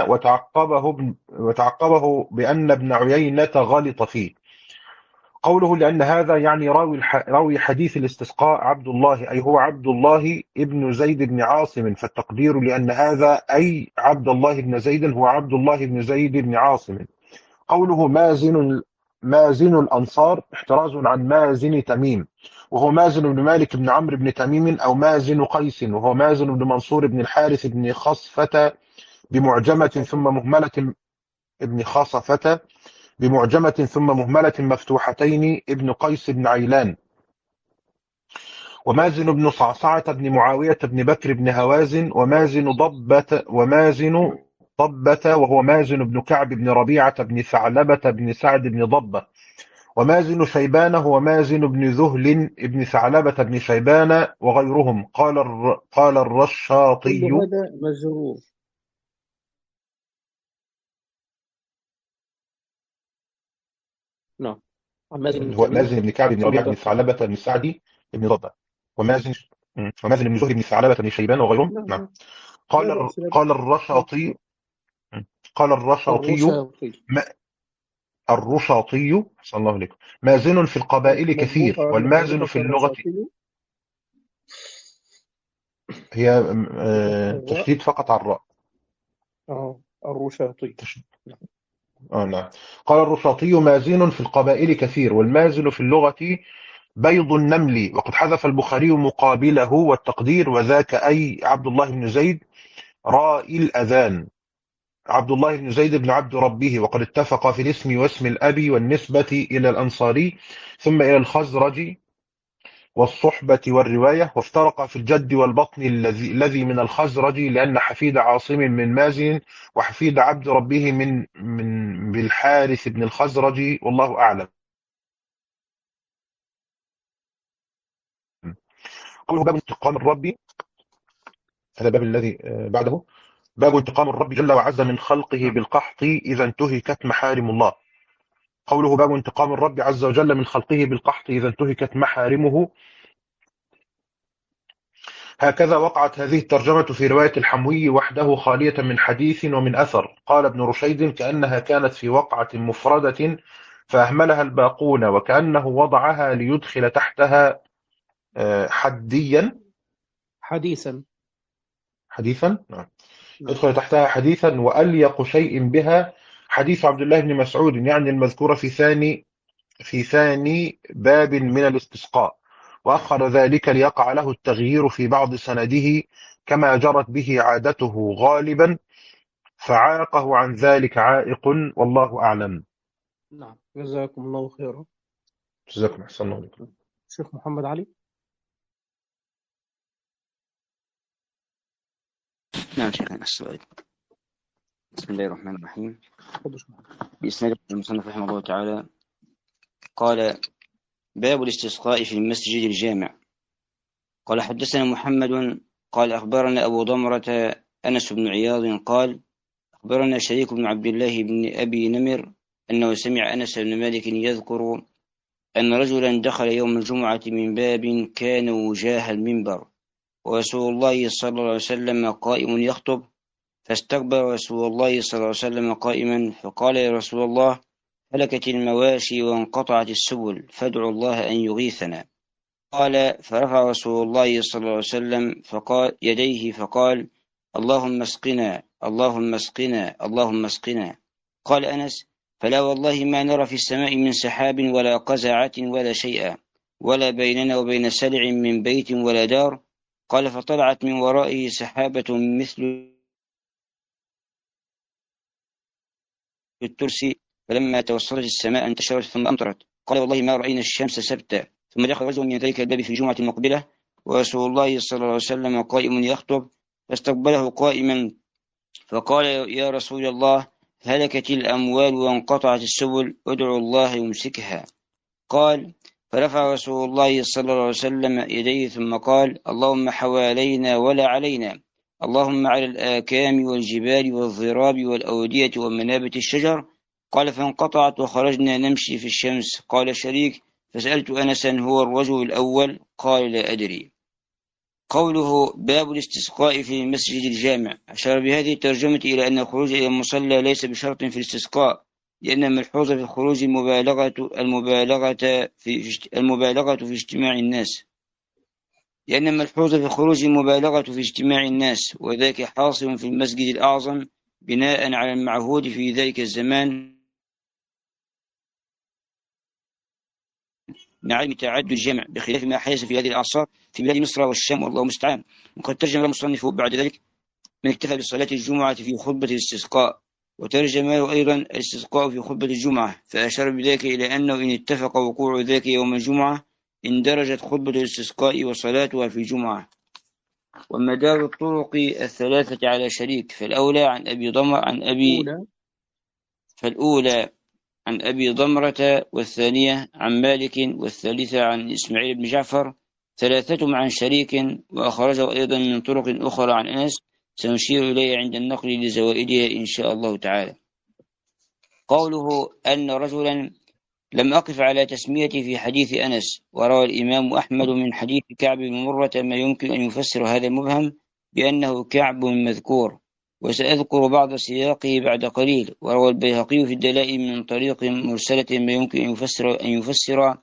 وتعقبه بأن ابن عيينة غلط فيه. قوله لأن هذا يعني راوي حديث الاستسقاء عبد الله، أي هو عبد الله ابن زيد بن عاصم، فالتقدير لأن هذا أي عبد الله بن زيد هو عبد الله بن زيد بن عاصم. قوله مازن الأنصار احتراز عن مازن تميم، وهو مازن بن مالك بن عمرو بن تميم، أو مازن قيس، وهو مازن بن منصور بن الحارث بن خصفة بمعجمة ثم مهملة ابن خاصفة بمعجمة ثم مهملة مفتوحتين ابن قيس بن عيلان. ومازن بن صعصعة بن معاوية بن بكر بن هوازن، ومازن ضبة وهو مازن بن كعب بن ربيعة بن ثعلبة بن سعد بن ضبة. ومازن شيبان هو مازن بن ذهل بن ثعلبة بن شيبان وغيرهم. قال الرشاطي. كل هذا مجرور. نعم. عن مازن بن هو كعب مازن بن كعب بن ربيعة بن ثعلبة بن سعدي بن ضبة. ومازن ومازن بن زهر بن ثعلبة بن شيبان وغيرهم. نعم. نعم. نعم. لا قال بأس، لا قال بأس. الرشاطي قال الرشاطي الرشاطي. الرشاطي صلى الله عليكم مازن في القبائل مضبوط كثير، على والمازن في حضرتك اللغة الرشاطي. هي بفتح الراء. تشديد فقط على الراء. الرشاطي. تشديد. نعم. قال الرشاطي مازن في القبائل كثير، والمازن في اللغة بيض النمل. وقد حذف البخاري مقابله والتقدير، وذاك أي عبد الله بن زيد رائي الأذان، عبد الله بن زيد بن عبد ربه. وقد اتفق في الاسم واسم الأب والنسبة إلى الأنصاري ثم إلى الخزرج والصحبة والرواية، وافترق في الجد والبطن الذي من الخزرج، لأن حفيد عاصم من مازن، وحفيد عبد ربه من بالحارث بن الخزرج، والله أعلم. قوله باب انتقام الرب، هذا باب الذي بعده، باب انتقام الرب جل وعز من خلقه بالقحط إذا انتهكت محارم الله. قوله باب انتقام الرب عز وجل من خلقه بالقحط إذا انتهكت محارمه. هكذا وقعت هذه الترجمة في رواية الحموي وحده خالية من حديث ومن أثر. قال ابن رشيد كأنها كانت في وقعة مفردة فأهملها الباقون، وكأنه وضعها ليدخل تحتها حديثا. نعم. نعم. يدخل تحتها حديثا وأليق شيء بها حديث عبد الله بن مسعود، يعني المذكور في ثاني باب من الاستسقاء، وأخر ذلك ليقع له التغيير في بعض سنده كما جرت به عادته غالبا، فعاقه عن ذلك عائق، والله أعلم. نعم، جزاكم الله خيرا. جزاكم أحسن الله عليكم. شيخ محمد علي. نعم شيخنا، السؤال. بسم الله الرحمن الرحيم. تفضل شيخ محمد. بإسناد المصنف رحمه الله تعالى قال: باب الاستسقاء في المسجد الجامع. قال: حدثنا محمد قال أخبرنا أبو ضمرة أنس بن عياض قال: أخبرنا شريك بن عبد الله بن أبي نمر أنه سمع أنس بن مالك يذكر أن رجلا دخل يوم الجمعة من باب كان وجاه المنبر، ورسول الله صلى الله عليه وسلم قائم يخطب، فاستقبل رسول الله صلى الله عليه وسلم قائما، فقال: يا رسول الله، هلكت المواشي وانقطعت السبل، فادعوا الله أن يغيثنا. قال: فرفع رسول الله صلى الله عليه وسلم فقال يديه فقال: اللهم اسقنا، اللهم اسقنا، اللهم اسقنا. قال أنس: فلا والله ما نرى في السماء من سحاب ولا قزعة ولا شيئا، ولا بيننا وبين سلع من بيت ولا دار. قال: فطلعت من ورائه سحابة مثل الترس، فلما توسطت السماء انتشرت ثم أمطرت. قال: والله ما رأينا الشمس سبتا. ثم دخل رجل من ذلك الباب في الجمعة المقبلة، ورسول الله صلى الله عليه وسلم قائم يخطب، فاستقبله قائما فقال: يا رسول الله، هلكت الأموال وانقطعت السبل، ادعوا الله يمسكها. قال: فرفع رسول الله صلى الله عليه وسلم يديه ثم قال: اللهم حوالينا ولا علينا، اللهم على الآكام والجبال والضراب والأودية ومنابت الشجر. قال: فانقطعت وخرجنا نمشي في الشمس. قال شريك: فسألت أنسا: هو الرجل الأول؟ قال: لا أدري. قوله باب الاستسقاء في المسجد الجامع، أشار بهذه الترجمة إلى أن الخروج إلى المصلى ليس بشرط في الاستسقاء، لأن الملحوظ في الخروج المبالغة في اجتماع الناس، وذلك حاصل في المسجد الأعظم بناء على المعهود في ذلك الزمان مع عدم تعدد الجمع، بخلاف ما حدث في هذه الأعصار في بلاد مصر والشام، والله المستعان. وقد ترجم المصنف بعد ذلك من اكتفى بصلاة الجمعة في خطبة الاستسقاء، وترجم له أيضا الاستسقاء في خطبة الجمعة، فأشار بذلك إلى أنه إن اتفق وقوع ذلك يوم الجمعة اندرجت خطبة الاستسقاء وصلاتها في الجمعة. ومدار الطرق الثلاثة على شريك، فالأولى عن أبي ضمرة، والثانية عن مالك، والثالثة عن إسماعيل بن جعفر، ثلاثتهم عن شريك، وأخرجه أيضا من طرق أخرى عن أنس سنشير إليه عند النقل لزوائدها إن شاء الله تعالى. قوله أن رجلا لم أقف على تسميته في حديث أنس، وروى الإمام أحمد من حديث كعب بن مرة ما يمكن أن يفسر هذا المبهم بأنه كعب مذكور، وسأذكر بعض سياقه بعد قليل. وروى البيهقي في الدلائل من طريق مرسلة ما يمكن أن يفسر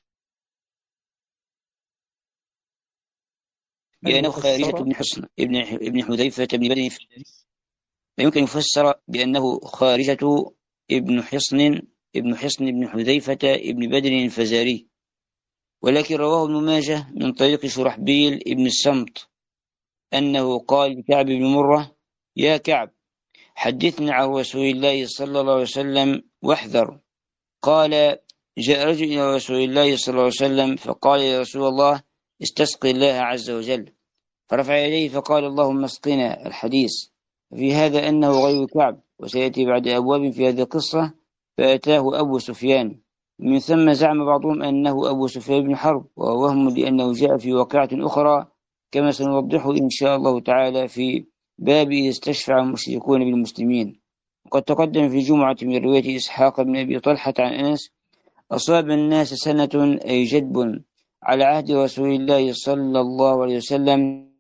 بأنه خارجة بن حصن ابن حذيفة بن بدر، ما يمكن يفسر بأنه خارجة ابن حصن بن حذيفة ابن بدر الفزاري. ولكن رواه ابن ماجه من طريق شرحبيل ابن الصمت أنه قال لكعب بن مرة: يا كعب، حدثنا عن رسول الله صلى الله عليه وسلم واحذر. قال: جاء رجل إلى رسول الله صلى الله عليه وسلم فقال: يا رسول الله، استسقي الله عز وجل. فرفع يديه فقال: اللهم اسقنا. الحديث في هذا أنه غير كعب، وسيأتي بعد أبواب في هذه القصة. فأتاه أبو سفيان، من ثم زعم بعضهم أنه أبو سفيان بن حرب، وهو وهم لأنه جاء في واقعة أخرى كما سنوضحه إن شاء الله تعالى في باب إذا استشفع المشركون بالمسلمين. وقد تقدم في جمعة من رواية إسحاق بن أبي طلحة عن أنس: أصاب الناس سنة أي جدب على عهد رسول الله صلى الله عليه وسلم،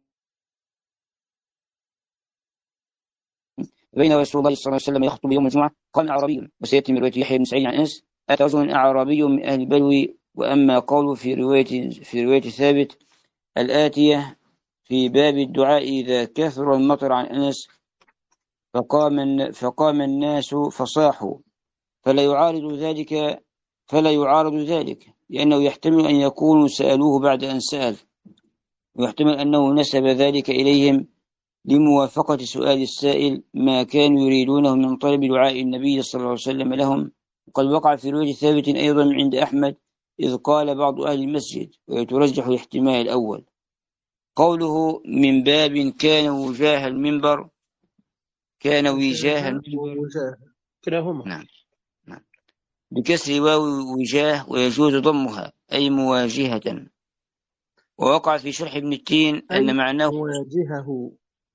بين رسول الله صلى الله عليه وسلم يخطب يوم الجمعة قام أعرابي. وسيأتي من رواية يحيى بن سعيد عن أنس: أتى رجل أعرابي من أهل البدو. وأما قوله في رواية ثابت الآتية في باب الدعاء إذا كثر المطر عن أنس: فقام الناس فصاحوا، فلا يعارض ذلك لأنه يحتمل أن يكونوا سألوه بعد أن سأل، ويحتمل أنه نسب ذلك إليهم لموافقة سؤال السائل ما كانوا يريدونه من طلب دعاء النبي صلى الله عليه وسلم لهم. وقد وقع في رواية ثابت أيضا عند أحمد إذ قال بعض أهل المسجد، ويترجح الاحتمال الأول. قوله من باب كان وجاه المنبر كلاهما. نعم بكسر واو وجاه ويجوز ضمها أي مواجهة. ووقع في شرح ابن التين أن معناه مواجهه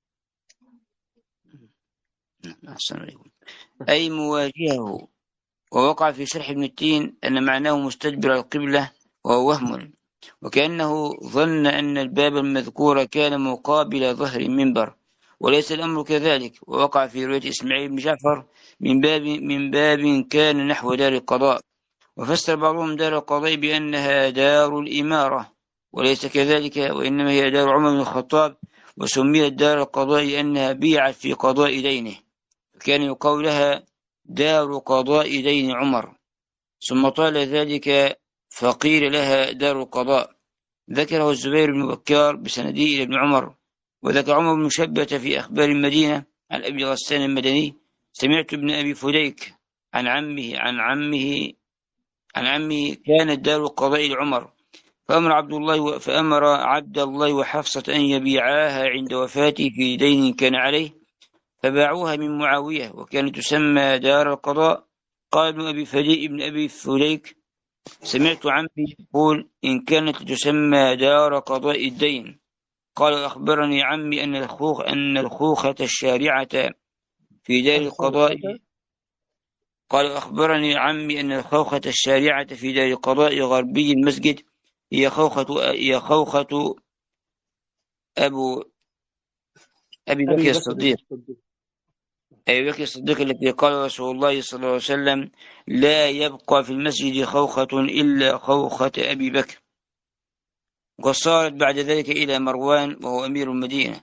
أي مواجهه. ووقع في شرح ابن التين أن معناه مستدبر القبلة، وهو وهم، وكأنه ظن أن الباب المذكور كان مقابل ظهر المنبر، وليس الأمر كذلك. ووقع في رواية إسماعيل بن جعفر من باب كان نحو دار القضاء، وفسر بعضهم دار القضاء بأنها دار الإمارة، وليس كذلك، وإنما هي دار عمر بن الخطاب، وسميت دار القضاء لأنها بيعت في قضاء دينه، كان يقال لها دار قضاء دين عمر، ثم طال ذلك فقيل لها دار القضاء. ذكره الزبير بن بكار بسنده إلى ابن عمر. وذكر عمر بن شبة في أخبار المدينة عن أبي غسان المدني: سمعت ابن أبي فديك عن عمه كانت دار القضاء لعمر، فأمر عبد الله وحفصة أن يبيعاها عند وفاته في دين كان عليه، فباعوها من معاوية وكانت تسمى دار القضاء. قال ابن أبي فديك: سمعت عمي يقول إن كانت تسمى دار قضاء الدين. قال: أخبرني عمي أن الخوخة الشارعة في دار القضاء غربي المسجد هي خوخة أبي بكر الصديق، أبي بكر الصديق التي قال رسول الله صلى الله عليه وسلم: لا يبقى في المسجد خوخة إلا خوخة أبي بكر. وصارت بعد ذلك إلى مروان وهو أمير المدينة،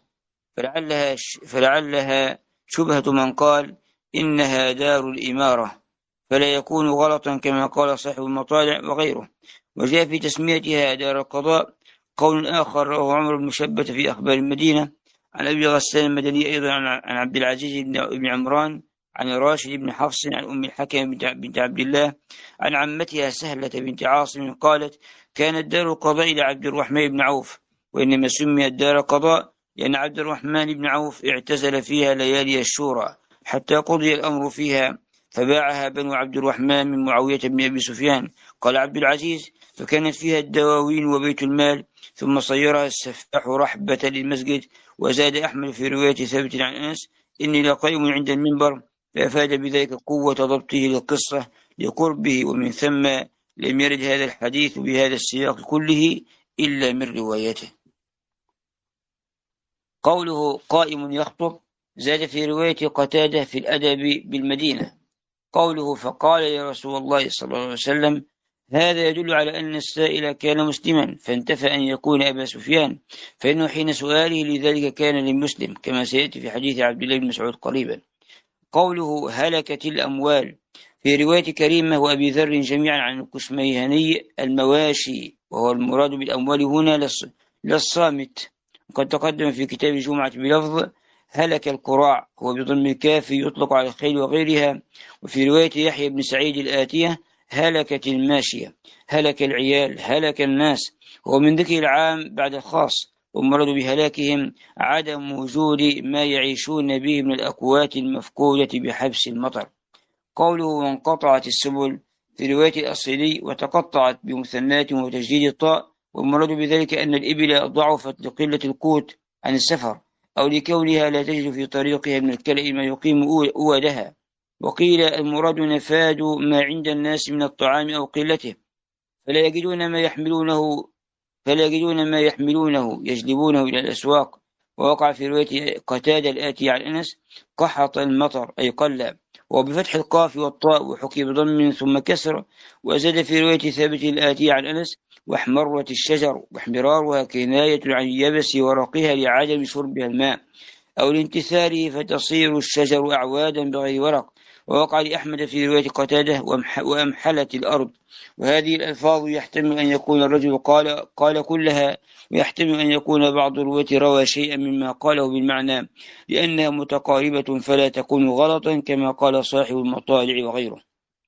فلعلها شبهة من قال إنها دار الإمارة، فلا يكون غلطا كما قال صاحب المطالع وغيره. وجاء في تسميتها دار القضاء قول آخر رواه عمر بن شبة في أخبار المدينة عن أبي غسان المدني أيضا عن عبد العزيز بن عمران عن راشد بن حفص عن أم الحكم بنت عبد الله عن عمتها سهلة بنت عاصم قالت: كانت دار القضاء لعبد الرحمن بن عوف، وإنما سميت دار القضاء لأن عبد الرحمن بن عوف اعتزل فيها ليالي الشورى حتى قضي الأمر فيها، فباعها بنو عبد الرحمن من معاوية بن أبي سفيان. قال عبد العزيز: فكانت فيها الدواوين وبيت المال، ثم صيرها السفاح رحبة للمسجد. وزاد أحمد في رواية ثابت عن أنس: إني لقائم عند المنبر، فأفاد بذلك قوة ضبطه للقصة لقربه، ومن ثم لم يرد هذا الحديث بهذا السياق كله إلا من روايته. قوله قائم يخطب زاد في رواية قتادة في الأدب بالمدينة قوله: فقال يا رسول الله صلى الله عليه وسلم. هذا يدل على أن السائل كان مسلما، فانتفى أن يكون أبا سفيان، فإنه حين سؤاله لذلك كان للمسلم، كما سيأتي في حديث عبد الله بن مسعود قريبا. قوله هلكت الأموال في رواية كريمة وأبي ذر جميعا عن الكشميهني المواشي، وهو المراد بالأموال هنا للصامت. وقد تقدم في كتاب الجمعة بلفظ هلك القراع، هو بضم الكاف يطلق على الخيل وغيرها. وفي رواية يحيى بن سعيد الآتية هلكت الماشية، هلك العيال، هلك الناس، هو من ذكر العام بعد الخاص، والمراد بهلاكهم عدم وجود ما يعيشون به من الأقوات المفقودة بحبس المطر. قوله وانقطعت السبل في رواية الأصيلي وتقطعت بمثنات وتجديد الطاء، والمراد بذلك أن الإبل ضعفت لقلة القوت عن السفر، أو لكونها لا تجد في طريقها من الكلأ ما يقيم أودها، وقيل المراد نفاد ما عند الناس من الطعام أو قلته، فلا يجدون ما يحملونه يجلبونه إلى الأسواق. ووقع في رواية قتادة الآتي عن أنس: قحط المطر أي قل، وبفتح القاف والطاء، وحكي بضم ثم كسر. وزاد في رواية ثابت الآتي عن أنس: واحمرت الشجر، واحمرارها كناية عن يبس ورقها لعدم شربها الماء أو لانتثاره فتصير الشجر أعوادا بغير ورق. ووقع لأحمد في رواية قتادة: وأمحلت الأرض. وهذه الألفاظ يحتمل أن يكون الرجل قال كلها، ويحتمل أن يكون بعض الرواة روى شيئا مما قاله بالمعنى، لأنها متقاربة فلا تكون غلطا، كما قال صاحب المطالع وغيره.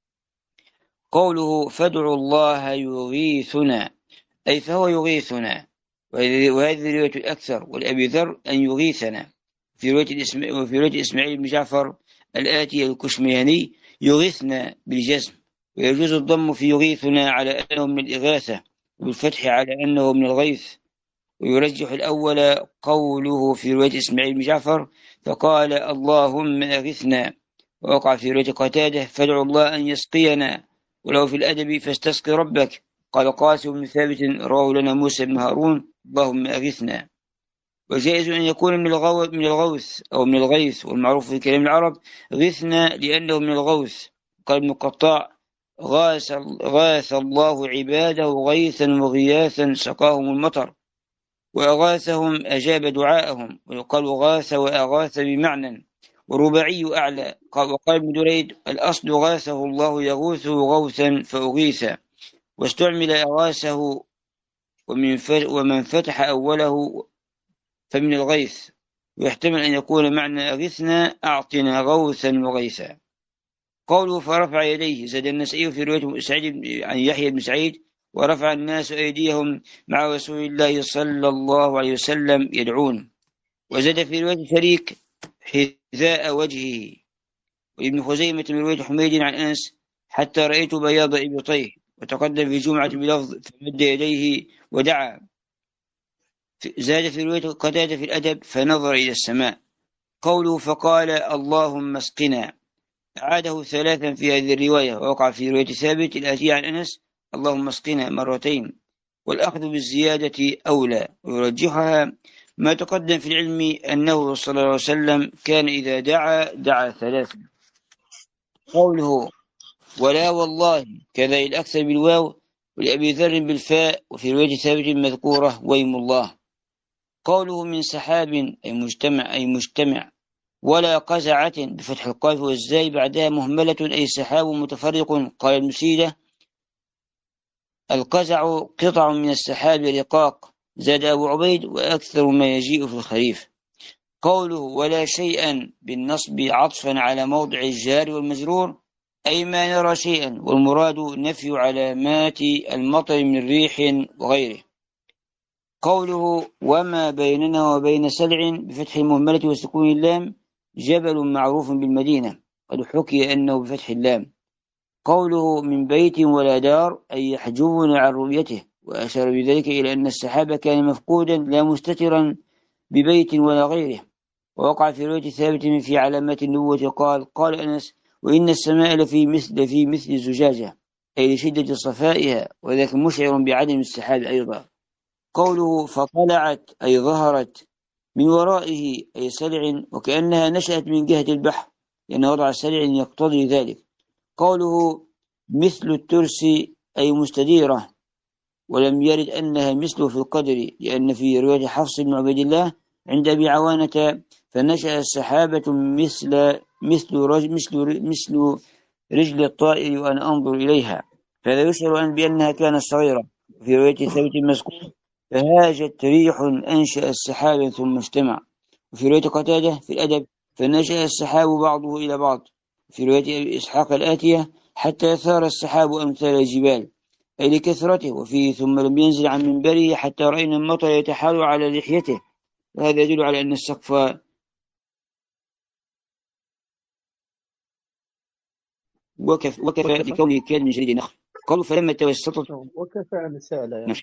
قوله فادعوا الله يغيثنا، أي فهو يغيثنا. وهذه رواية الأكثر، والأبي ذر أن يغيثنا. في رواية إسماعيل بن جعفر الآتي الكشمياني: يغيثنا بالجزم. ويجوز الضم في يغيثنا على أنه من الإغاثة، والفتح على أنه من الغيث. ويرجح الأول قوله في رواية إسماعيل بن جعفر: فقال اللهم أغثنا. ووقع في رواية قتادة: فادعوا الله أن يسقينا. ولو في الأدب: فاستسقي ربك. قال قاسم بن ثابت رواه لنا موسى بن هارون: اللهم أغثنا. وجائز أن يكون من الغوث أو من الغيث، والمعروف في كلام العرب غثنا لأنه من الغوث. قال ابن القطاع: غاث الله عباده غيثا وغياثا سقاهم المطر. وأغاثهم أجاب دعاءهم، ويقال غاث وأغاث بمعنى. ورباعي أعلى. وقال ابن دريد: الأصل غاثه الله يغوثه غوثا فأغيث، واستعمل أغاثه ومن فتح أوله فمن الغيث. ويحتمل أن يكون معنى أغثنا أعطنا غوثا وغيثا. قوله فرفع يديه، زاد النسائي في رواية سعيد عن يحيى بن سعيد: ورفع الناس أيديهم مع رسول الله صلى الله عليه وسلم يدعون. وزاد في رواية شريك: حذاء وجهه. وابن خزيمة من رواية حميد عن أنس: حتى رأيت بياض إبطيه. وتقدم في جمعة بلفظ فمد يديه ودعا. زاد في رواية قتادة في الأدب: فنظر إلى السماء. قوله فقال اللهم اسقنا، أعاده ثلاثا في هذه الرواية. ووقع في رواية ثابت الآتية عن أنس: اللهم اسقنا مرتين. والأخذ بالزيادة أولى، ويرجحها ما تقدم في العلم أنه صلى الله عليه وسلم كان إذا دعا ثلاثا. قوله ولا والله، كذا الأكثر بالواو، ولأبي ذر بالفاء. وفي رواية ثابت المذكورة ويم الله. قوله من سحاب أي مجتمع. ولا قزعة بفتح القاف والزاي بعدها مهملة أي سحاب متفرق. قال المسيدة: القزع قطع من السحاب رقاق. زاد أبو عبيد: وأكثر ما يجيء في الخريف. قوله ولا شيئا بالنصب عطفا على موضع الجار والمجرور، أي ما نرى شيئا، والمراد نفي علامات المطر من ريح وغيره. قوله وما بيننا وبين سلع بفتح المهملة وسكون اللام جبل معروف بالمدينة، قد حكي أنه بفتح اللام. قوله من بيت ولا دار أي يحجبون عن رؤيته، وأشار بذلك إلى أن السحاب كان مفقودا لا مستترا ببيت ولا غيره. ووقع في رواية ثابت في علامات النبوة قال أنس: وإن السماء لفي مثل زجاجة، أي لشدة صفائها، وذاك مشعر بعدم السحاب أيضا. قوله فطلعت أي ظهرت من ورائه أي سلع، وكأنها نشأت من جهة البحر، لأن وضع سلع يقتضي ذلك. قوله مثل الترس أي مستديرة، ولم يرد أنها مثل في القدر، لأن في رواية حفص بن عبيد الله عند أبي عوانة: فنشأ السحابة مثل رجل الطائر وأنا أنظر إليها. فهذا يشعر بأنها كانت صغيرة. في رواية ثابت المذكور: فهاجت ريح أنشأ السحاب ثم اجتمع. وفي رواية قتادة في الأدب: فنشأ السحاب بعضه إلى بعض. في رواية إسحاق الآتية: حتى ثار السحاب أمثال الجبال، أي لكثرته. وفيه ثم لم ينزل عن منبره حتى رأينا المطر يتحال على لحيته. وهذا يدل على أن السقف وكفى لكونه كان من جليد النخل. قالوا فلما توسطت وكفى رسالة يعني.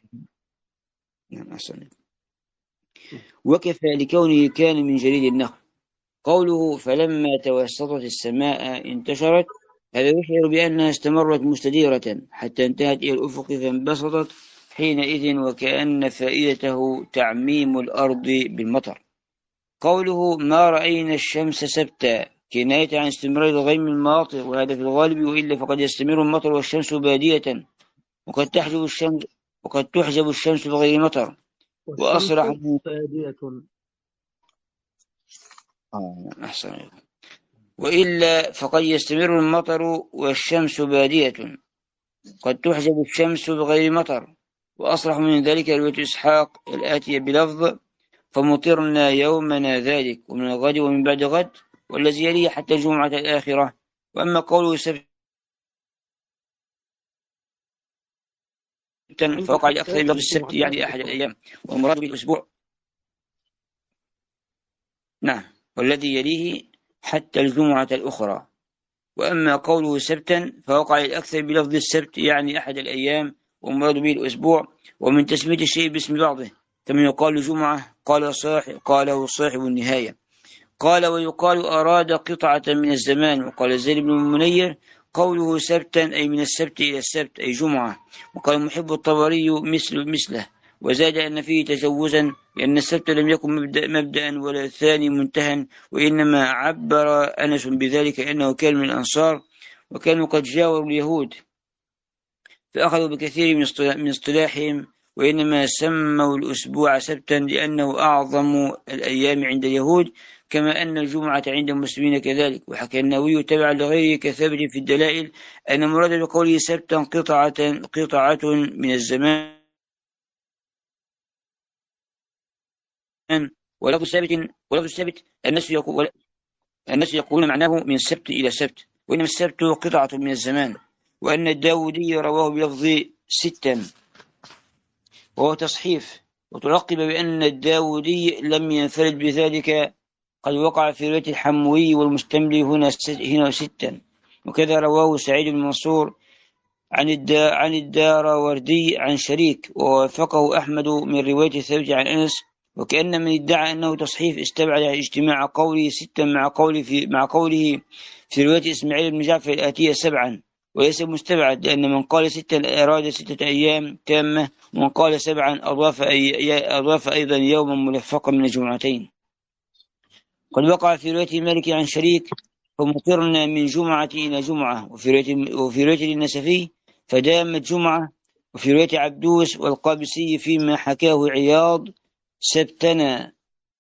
نعم أحسن. وكفى لكونه كان من جليد النخل. قوله فلما توسطت السماء انتشرت، هذا يشعر بأنها استمرت مستديرة حتى انتهت إلى الأفق فانبسطت حينئذ، وكأن فائدته تعميم الأرض بالمطر. قوله ما رأينا الشمس سبتا كناية عن استمرار الغيم الماطر، وهذا في الغالب، وإلا فقد يستمر المطر والشمس بادية، وقد تحجب الشمس بغير مطر. وأصرح بادية. أحسن. وإلا فقد يستمر المطر والشمس بادية، قد تحجب الشمس بغير مطر. وأصرح من ذلك رواية إسحاق الآتية بلفظ فمطرنا يومنا ذلك ومن الغد ومن بعد غد والذي يليه حتى الجمعة الآخرة. وأما قوله سبتا فوقع الأكثر بلفظ السبت يعني أحد الأيام، والمراد بالأسبوع. نعم، والذي يليه حتى الجمعة الأخرى. وأما قوله سبتا فوقع الأكثر بلفظ السبت يعني أحد الأيام، والمراد به الأسبوع. ومن تسمية الشيء باسم بعضه كما يقال جمعة قاله صاحب النهاية. قال ويقال أراد قطعة من الزمان. وقال زيد بن المنير قوله سبتا أي من السبت إلى السبت أي جمعة. وقال محب الطبري مثله، وزاد أن فيه تجوزا لأن السبت لم يكن مبدأ ولا الثاني منتهى، وإنما عبر أنس بذلك أنه كان من الأنصار وكانوا قد جاوروا اليهود فأخذوا بكثير من اصطلاحهم، وإنما سموا الأسبوع سبتا لأنه أعظم الأيام عند اليهود، كما أن الجمعة عند المسلمين كذلك. وحكى النووي تبع لغيره كثابت في الدلائل أن مراد بقوله سبتا قطعة من الزمان، ولفظ الثابت الناس يقولون معناه من سبت إلى سبت، وإنما السبت قطعة من الزمان. وأن الداودي رواه بلفظ ستا وهو تصحيف. وتلقب بأن الداودي لم ينفرد بذلك، قد وقع في رواية الحموي والمستملي هنا ستا. وكذا رواه سعيد بن منصور عن الداراوردي عن شريك، ووافقه أحمد من رواية الثابت عن أنس. وكأن من ادعى أنه تصحيف استبعد اجتماع قوله ستا مع قوله في رواية إسماعيل بن جعفر الآتية سبعا، وليس مستبعد، لأن من قال ستا أراد 6 أيام تامة، ومن قال سبعا أضاف أيضا يوما ملفقا من الجمعتين. قد وقع في رواية مالك عن شريك فمطرنا من جمعة إلى جمعة، وفي رواية النسفي فدامت جمعة، وفي رواية عبدوس والقابسي فيما حكاه عياض سبتنا،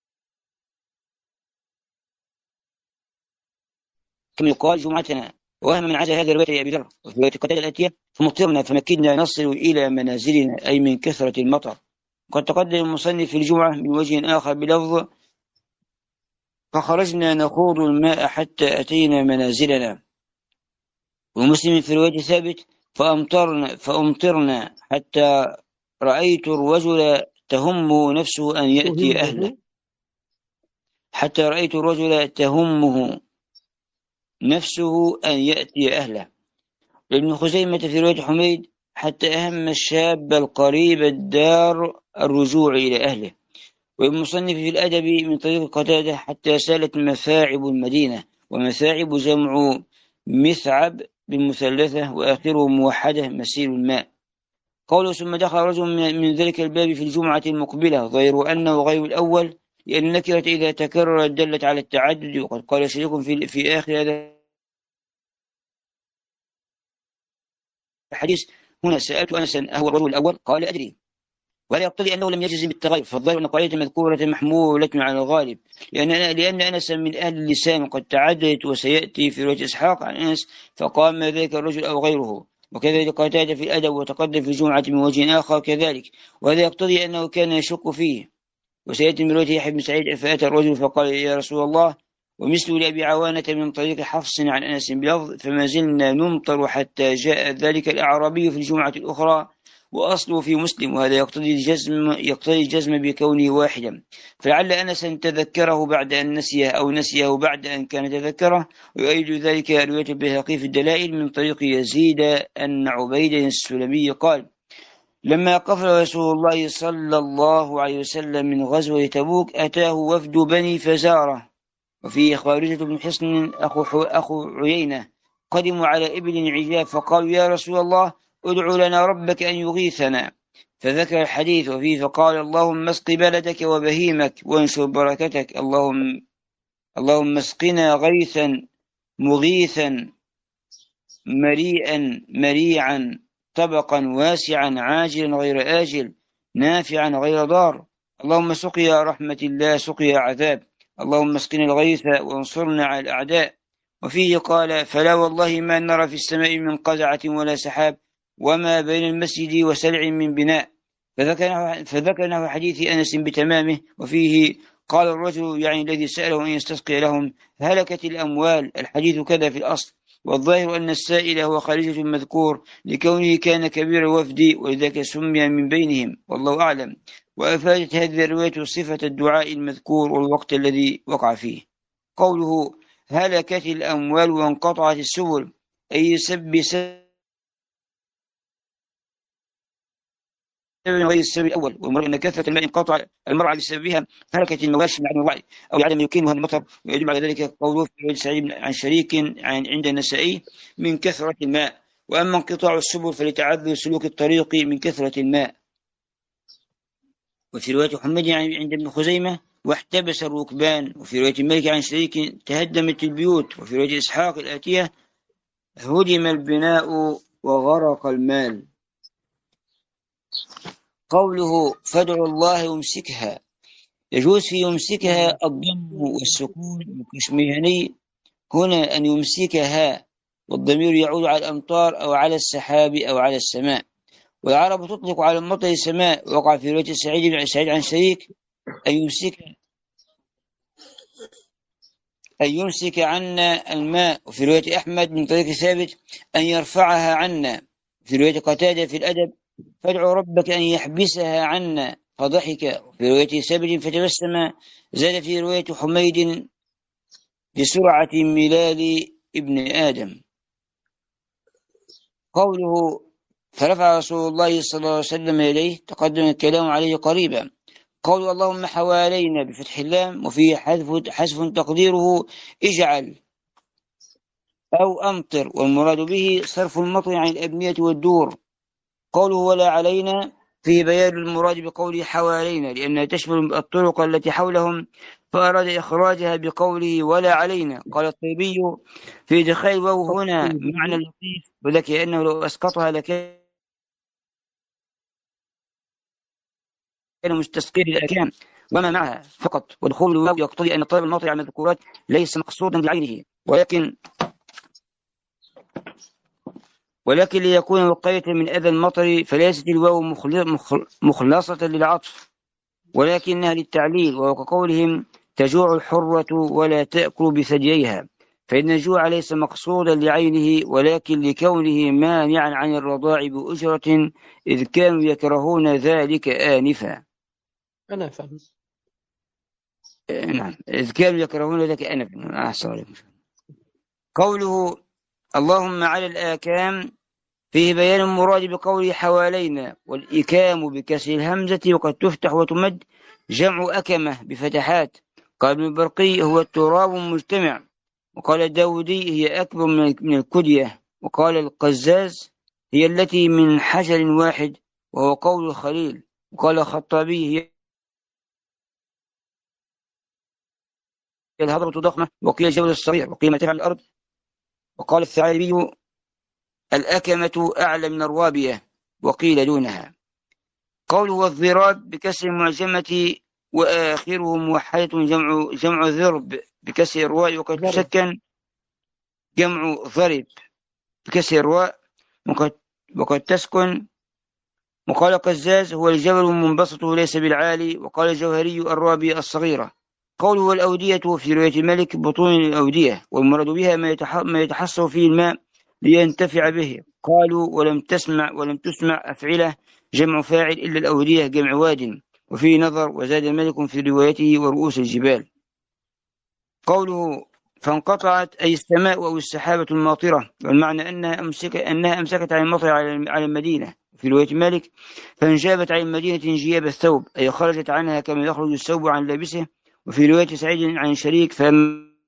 كما يقال جمعتنا. وهم من عزى هذه الرواية أبي ذر. وفي رواية قتادة الآتية فمطرنا فمكنا نصل إلى منازلنا أي من كثرة المطر. قد تقدم المصنف في الجمعة من وجه آخر بلفظ فخرجنا نخوض الماء حتى أتينا منازلنا. ومسلم في رواية ثابت فأمطرنا حتى رأيت الرجل تهمه نفسه أن يأتي أهله، حتى رأيت الرجل تهمه نفسه أن يأتي أهله. ابن خزيمة في رواية حميد حتى أهم الشاب القريب الدار الرجوع إلى أهله. والمصنف في الأدب من طريق قتادة حتى سالت مفاعب المدينة، ومفاعب جمع مثعب بالمثلثة وآخره موحدة مسيل الماء. قوله ثم دخل رجل من ذلك الباب في الجمعة المقبلة، غير أنه غير الأول، لأن النكرة إذا تكررت دلت على التعدد. وقد قال شريك في آخر هذا الحديث هنا سألت أنسا أهو الرجل الأول؟ قال أدري. وهذا يقتضي أنه لم يجزم بالتغير، فالظاهر أن قاعدة المذكورة محمولة على الغالب، لأن أنسا من أهل اللسان قد تعددت، وسيأتي في رواية إسحاق عن أنس فقام ذلك الرجل أو غيره. وكذلك قتادة في الأدب وتقدم في الجمعة من وجه آخر كذلك، وهذا يقتضي أنه كان يشك فيه. وسيأتي من رواية يحيى بن سعيد فأتى الرجل فقال يا رسول الله، ومثل لأبي عوانة من طريق حفص عن أنس بلفظ فما زلنا نمطر حتى جاء ذلك الأعرابي في الجمعة الأخرى، وأصله في مسلم. وهذا يقتضي الجزم بكونه واحدا، فلعل أنسا تذكره بعد أن نسيه أو نسيه بعد أن كان تذكره. ويؤيد ذلك رواية البيهقي في الدلائل من طريق يزيد أن عبيد السلمي قال لما قفل رسول الله صلى الله عليه وسلم من غزوة تبوك أتاه وفد بني فزارة وفيه خارجة بن حصن أخو عيينة قدموا على إبل عجاف فقالوا يا رسول الله ادع لنا ربك أن يغيثنا، فذكر الحديث وفيه فقال اللهم اسق بلدك وبهيمك وانشر بركتك، اللهم اسقنا غيثا مغيثا مريعا طبقا واسعا عاجلا غير آجل نافعا غير ضار، اللهم سقيا رحمة الله سقيا عذاب، اللهم اسقنا الغيث وانصرنا على الأعداء. وفيه قال فلا والله ما نرى في السماء من قزعة ولا سحاب وما بين المسجد وسلع من بناء، فذكر له حديث أنس بتمامه. وفيه قال الرجل يعني الذي سأله أن يستسقي لهم هلكت الأموال، الحديث كذا في الأصل، والظاهر أن السائل هو خارجة المذكور لكونه كان كبير الوفد ولذلك سمي من بينهم، والله أعلم. وأفادت هذه الرواية صفة الدعاء المذكور والوقت الذي وقع فيه. قوله هلكت الأموال وانقطعت السبل أي بسبب غير السبب الأول، والمرء أن كثرة الماء انقطع المرعى بسببها هلكت المواشي مع الوعي أو لعدم يمكنها المطر، ويدل على ذلك قوله في رواية سعيد عن شريك عند النسائي من كثرة الماء، وأما انقطاع السبل فلتعذر سلوك الطريق من كثرة الماء. وفي رواية حميد عند ابن خزيمة واحتبس الركبان، وفي رواية مالك عن شريك تهدمت البيوت، وفي رواية إسحاق الآتية هدم البناء وغرق المال. قوله فادعوا الله يمسكها يجوز في يمسكها الضم والسكون كاسمهني، هنا أن يمسكها والضمير يعود على الأمطار أو على السحاب أو على السماء، والعرب تطلق على المطر السماء. وقع في رواية سعيد عن شريك أن يمسك عنا الماء، وفي رواية أحمد من طريق ثابت أن يرفعها عنا، في رواية قتادة في الأدب فادعوا ربك أن يحبسها عنا فضحك، في رواية ثابت فتبسم. زاد في رواية حميد بسرعة ملال ابن آدم. قوله فرفع رسول الله صلى الله عليه وسلم إليه تقدم الكلام عليه قريبا. قول اللهم حوالينا بفتح اللام، وفيه حذف تقديره اجعل أو أمطر، والمراد به صرف المطر عن الأبنية والدور. قوله ولا علينا فيه بيان المراد بقوله حوالينا لأنها تشمل الطرق التي حولهم، فأراد إخراجها بقوله ولا علينا. قال الطيبي في دخول الواو هنا معنى لطيف، وذلك أنه لو أسقطها لكان مستسقي للأكام وما معها فقط، ودخول الواو يقتضي أن طلب المطر على المذكورات ليس مقصودا بعينه، ولكن ليكون وقاية من أذى المطر فليست الواو مخلصة للعطف ولكنها للتعليل، وكقولهم تجوع الحرة ولا تأكل بثدييها، فإن الجوع ليس مقصودا لعينه ولكن لكونه مانعا عن الرضاع بأجرة إذ كانوا يكرهون ذلك آنفا. أنا فهم. نعم، إذ كانوا يكرهون ذلك آنفا. قوله اللهم على الآكام فيه بيان المراد بقوله حوالينا، والإكام بكسر الهمزة وقد تفتح وتمد جمع أكمة بفتحات. قال ابن البرقي هو التراب مجتمع، وقال الداودي هي أكبر من الكدية، وقال القزاز هي التي من حجر واحد وهو قول الخليل، وقال الخطابي هي الهضبة ضخمة، وقيل الجبل الصغير، وقيل مرتفع الأرض، وقال الثعالبي الأكمة أعلى من الرابية وقيل دونها. قوله والضراب بكسر المعجمة وآخره موحدة جمع ذرب بكسر الراء، وقد تسكن جمع ضرب بكسر الراء وقد تسكن. وقال قزاز هو الجبل منبسط ليس بالعالي، وقال الجوهري الرابية الصغيرة. قوله والأودية في رواية مالك بطون الأودية، والمراد بها ما يتحصر فيه الماء لينتفع به. قالوا ولم تسمع أفعلة جمع فاعل إلا الأودية جمع واد، وفيه نظر. وزاد مالك في روايته ورؤوس الجبال. قوله فانقطعت أي السماء أو السحابة الماطرة، والمعنى أنها أمسكت عن المطر على المدينة. في رواية مالك فانجابت عن المدينة انجياب الثوب أي خرجت عنها كما يخرج الثوب عن لابسه. وفي رواية سعيد عن شريك فلما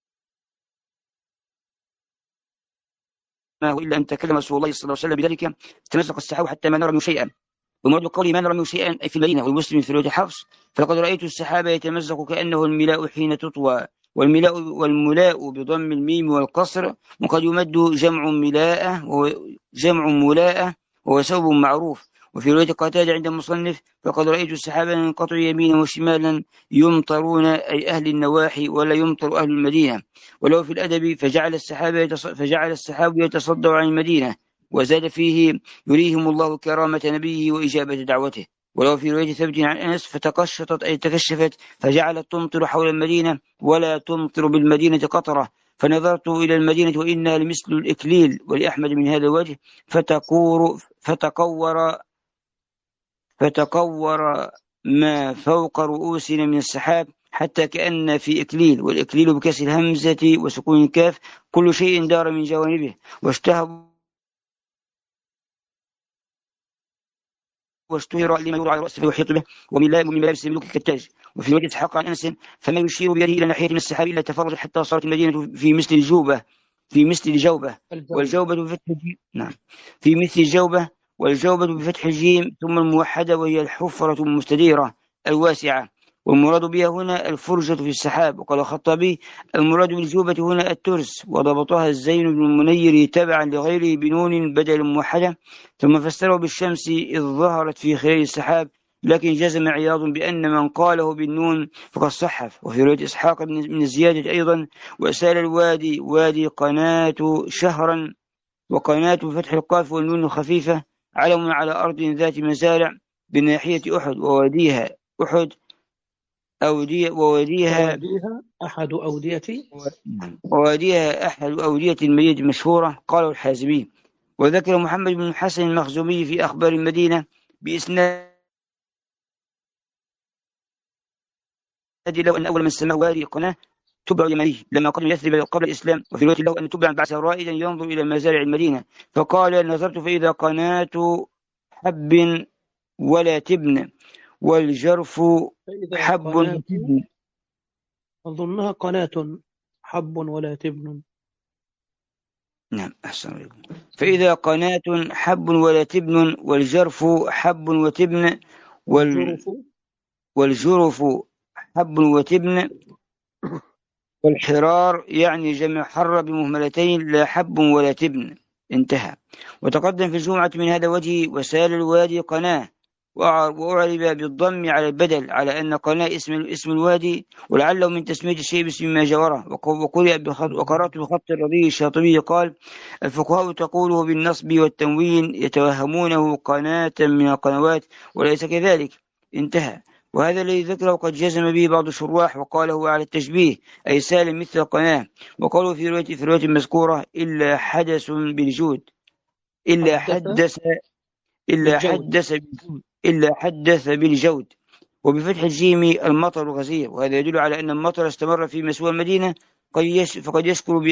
هو إلا أن تكلم رسول الله صلى الله عليه وسلم بذلك تمزق السحاب حتى ما نرى منه شيئا. ومراد قوله ما نرى منه شيئا أي في المدينة. والمسلم في رواية حفص فلقد رأيت السحاب يتمزق كأنه الملاء حين تطوى. والملاء بضم الميم والقصر، وقد يمد جمع ملاءة وجمع ملاءة وهو ثوب معروف. وفي رواية قتادة عند المصنف فقد رأيت السحاب ينقطع يمينا وشمالا يمطرون أي أهل النواحي ولا يمطر أهل المدينة. ولو في الأدب فجعل السحاب يتصدع عن المدينة، وزاد فيه يريهم الله كرامة نبيه وإجابة دعوته. ولو في رواية ثبت عن أنس فتقشطت أي تكشفت فجعلت تمطر حول المدينة ولا تمطر بالمدينة قطرة. فنظرت إلى المدينة وإنها لمثل الإكليل. ولأحمد من هذا الوجه فتقور ما فوق رؤوسنا من السحاب حتى كأن في إكليل. والإكليل بكسر الهمزة وسكون الكاف كل شيء دار من جوانبه واشتهر لما يوضع على رأسه ويحيط به ومن ملابس الملوك كالتاج. وفي رواية إسحاق عن أنس فما يشير بيده إلى ناحية من السحاب إلا تفرج حتى صارت المدينة في مثل الجوبة والجوبة بفتح الجيم. نعم، في مثل الجوبة والجوبة بفتح الجيم ثم الموحدة وهي الحفرة المستديرة الواسعة. والمراد بها هنا الفرجة في السحاب. وقال الخطابي المراد بالجوبة هنا الترس، وضبطها الزين بن المنير تبعا لغيره بنون بدل موحدة. ثم فسره بالشمس إذ ظهرت في خلال السحاب، لكن جزم عياض بأن من قاله بالنون فقد صحف. وفي رواية إسحاق من الزيادة أيضا وسال الوادي وادي قناة شهرا، وقناة بفتح القاف والنون الخفيفة علم على أرض ذات مزارع بناحية أحد وواديها أحد وواديها أحد أودية المدينة المشهورة قاله الحازمي. وذكر محمد بن الحسن المخزومي في أخبار المدينة بإسناد له أن أول من سماه وادي قناة تبع اليمني لما قدم يثرب قبل الإسلام. وفي رواية له أن تبع بعث رائدا ينظر إلى مزارع المدينة فقال نظرت فإذا قناة حب ولا تبن والجرف حب وتبن. أظنها قناة حب ولا تبن. نعم أحسن عليكم. فإذا قناة حب ولا تبن والجرف حب وتبن والجرف حب وتبن والحرار يعني جمع حر بمهملتين لا حب ولا تبن. انتهى. وتقدم في الجمعة من هذا وجه وسال الوادي قناة، وأعرب بالضم على البدل على أن قناة اسم الوادي، ولعله من تسمية الشيء باسم ما جاوره. وقرأت بخط الربيع الشاطبي قال الفقهاء تقوله بالنصب والتنوين يتوهمونه قناة من القنوات وليس كذلك. انتهى. وهذا الذي ذكره قد جزم به بعض الشراح وقاله على التشبيه أي سالم مثل القناة. وقالوا في رواية المذكورة إلا حدث بالجود إلا حدث بالجود وبفتح الجيم المطر غزير. وهذا يدل على أن المطر استمر في مسوى المدينة فقد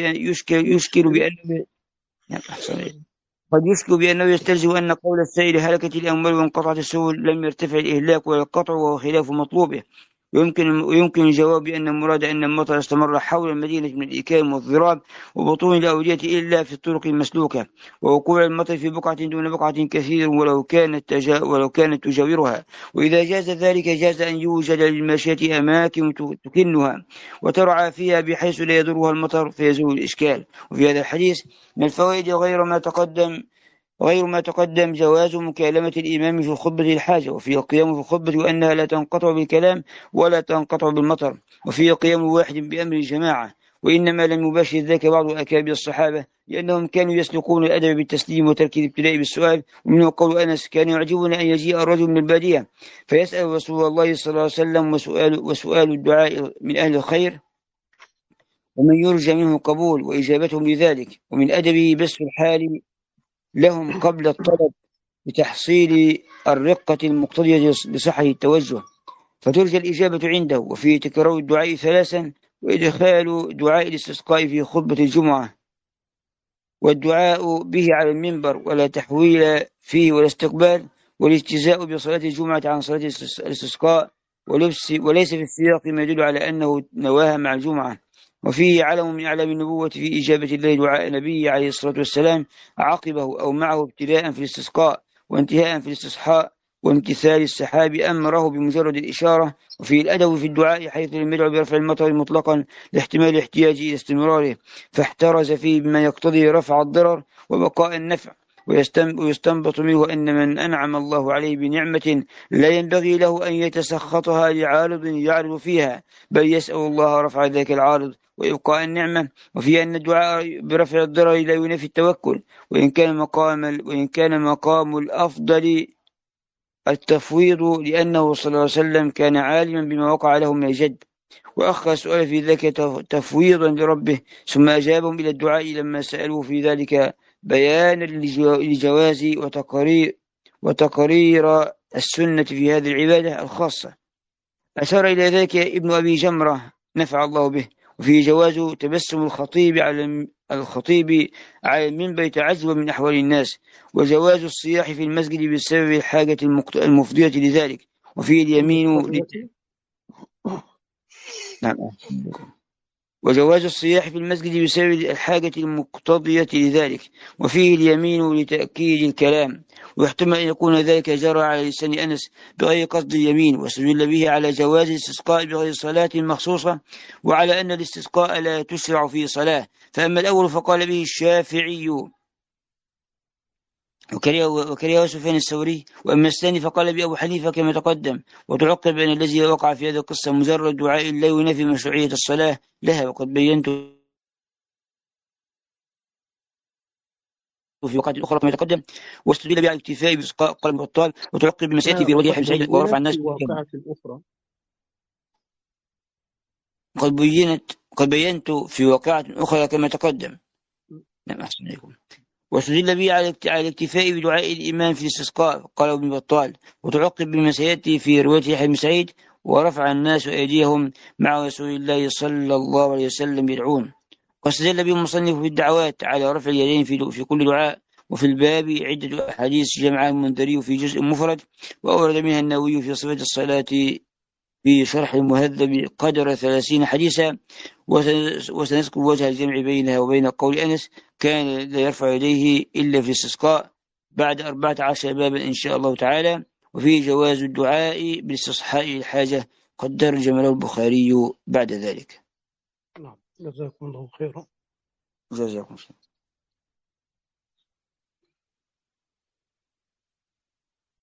يشكل بأنه يستلزم أن قول السائل هلكت الأموال وانقطعت السبل لم يرتفع الإهلاك ولا القطع وهو خلاف مطلوبه. ويمكن الجواب بأن المراد أن المطر استمر حول المدينة من الإيكام والضراب وبطون الأودية إلا في الطرق المسلوكة، ووقوع المطر في بقعة دون بقعة كثير ولو كانت تجاورها. وإذا جاز ذلك جاز أن يوجد للماشية أماكن تكنها وترعى فيها بحيث لا يضرها المطر فيزول الإشكال. وفي هذا الحديث من الفوائد غير ما تقدم جواز مكالمة الإمام في الخطبة الحاجة، وفيه القيام في الخطبة وأنها لا تنقطع بالكلام ولا تنقطع بالمطر، وفيه قيام واحد بأمر الجماعة. وإنما لم يباشر ذلك بعض أكابر الصحابة لأنهم كانوا يسلكون الأدب بالتسليم وترك الابتلاء بالسؤال. ومنه قول أنس كان يعجبنا أن يجيء الرجل من البادية فيسأل رسول الله صلى الله عليه وسلم وسؤال الدعاء من أهل الخير ومن يرجى منه قبول وإجابتهم لذلك. ومن أدبه بسط الحال لهم قبل الطلب بتحصيل الرقة المقتضية لصحة التوجه فترجى الإجابة عنده. وفيه تكرار الدعاء 3 وإدخال دعاء الاستسقاء في خطبة الجمعة والدعاء به على المنبر ولا تحويل فيه ولا استقبال، والاجتزاء بصلاة الجمعة عن صلاة الاستسقاء وليس في السياق ما يدل على أنه نواها مع الجمعة. وفيه علم من أعلام النبوة في إجابة الله دعاء نبيه عليه الصلاة والسلام عقبه أو معه ابتداء في الاستسقاء وانتهاء في الاستصحاء وامتثال السحاب أمره بمجرد الإشارة. وفي الأدب في الدعاء حيث لم يدعو برفع المطر مطلقا لاحتمال الاحتياج إلى استمراره، فاحترز فيه بما يقتضي رفع الضرر وبقاء النفع. ويستنبط منه أن من أنعم الله عليه بنعمة لا ينبغي له أن يتسخطها لعارض يعرض فيها، بل يسأل الله رفع ذلك العارض وإبقاء النعمة. وفي أن الدعاء برفع الضرر لا ينافي التوكل، وإن كان مقام الأفضل التفويض، لأنه صلى الله عليه وسلم كان عالما بما وقع له من الجد، وأخر السؤال في ذلك تفويضا لربه، ثم أجابهم إلى الدعاء لما سألوه في ذلك بيانا لجواز وتقرير السنة في هذه العبادة الخاصة. أشار إلى ذلك ابن أبي جمرة نفع الله به. وفي جواز تبسم الخطيب على المنبر تعجبا من أحوال الناس، وجواز الصياح في المسجد بسبب الحاجة المفضية لذلك. وفيه اليمين نعم. وجواز الصياح في المسجد بسبب الحاجة المقتضية لذلك، وفيه اليمين لتأكيد الكلام، ويحتمل أن يكون ذلك جرى على لسان أنس بغير قصد اليمين، واستدل به على جواز الاستسقاء بغير صلاة مخصوصة، وعلى أن الاستسقاء لا تشرع فيه صلاة. فأما الأول فقال به الشافعي وكرهه سفيان الثوري، وأما الثاني فقال به أبو حنيفة كما تقدم. وتعقب أن الذي وقع في هذه القصة مجرد دعاء لا ينافي مشروعية الصلاة لها، وقد بينت في وقت أخرى كما تقدم. واستدل على الاكتفاء بإسقاء قلم البطال، وتعقب بمسيئته في رواية حبيب سعيد ورفع الناس قد بينت في واقعة أخرى كما تقدم. نعم أحسن عليكم. واستدل به على الاكتفاء بدعاء الإمام في الاستسقاء قال ابن بطال، وتعقب بما سيأتي في رواية يحيى بن سعيد ورفع الناس أيديهم مع رسول الله صلى الله عليه وسلم يدعون. واستدل به المصنف في الدعوات على رفع اليدين في كل دعاء. وفي الباب عدة أحاديث جمعها المنذري في جزء مفرد، وأورد منها النووي في صفة الصلاة في شرح المهذب قدر 30 حديثا. وسنذكر وجه الجمع بينها وبين قول أنس كان لا يرفع يديه إلا في الاستسقاء بعد 14 بابا إن شاء الله تعالى. وفي جواز الدعاء بالاستصحاء الحاجة قد درج له البخاري بعد ذلك. نعم جزاكم الله خيرا. جزاكم الله.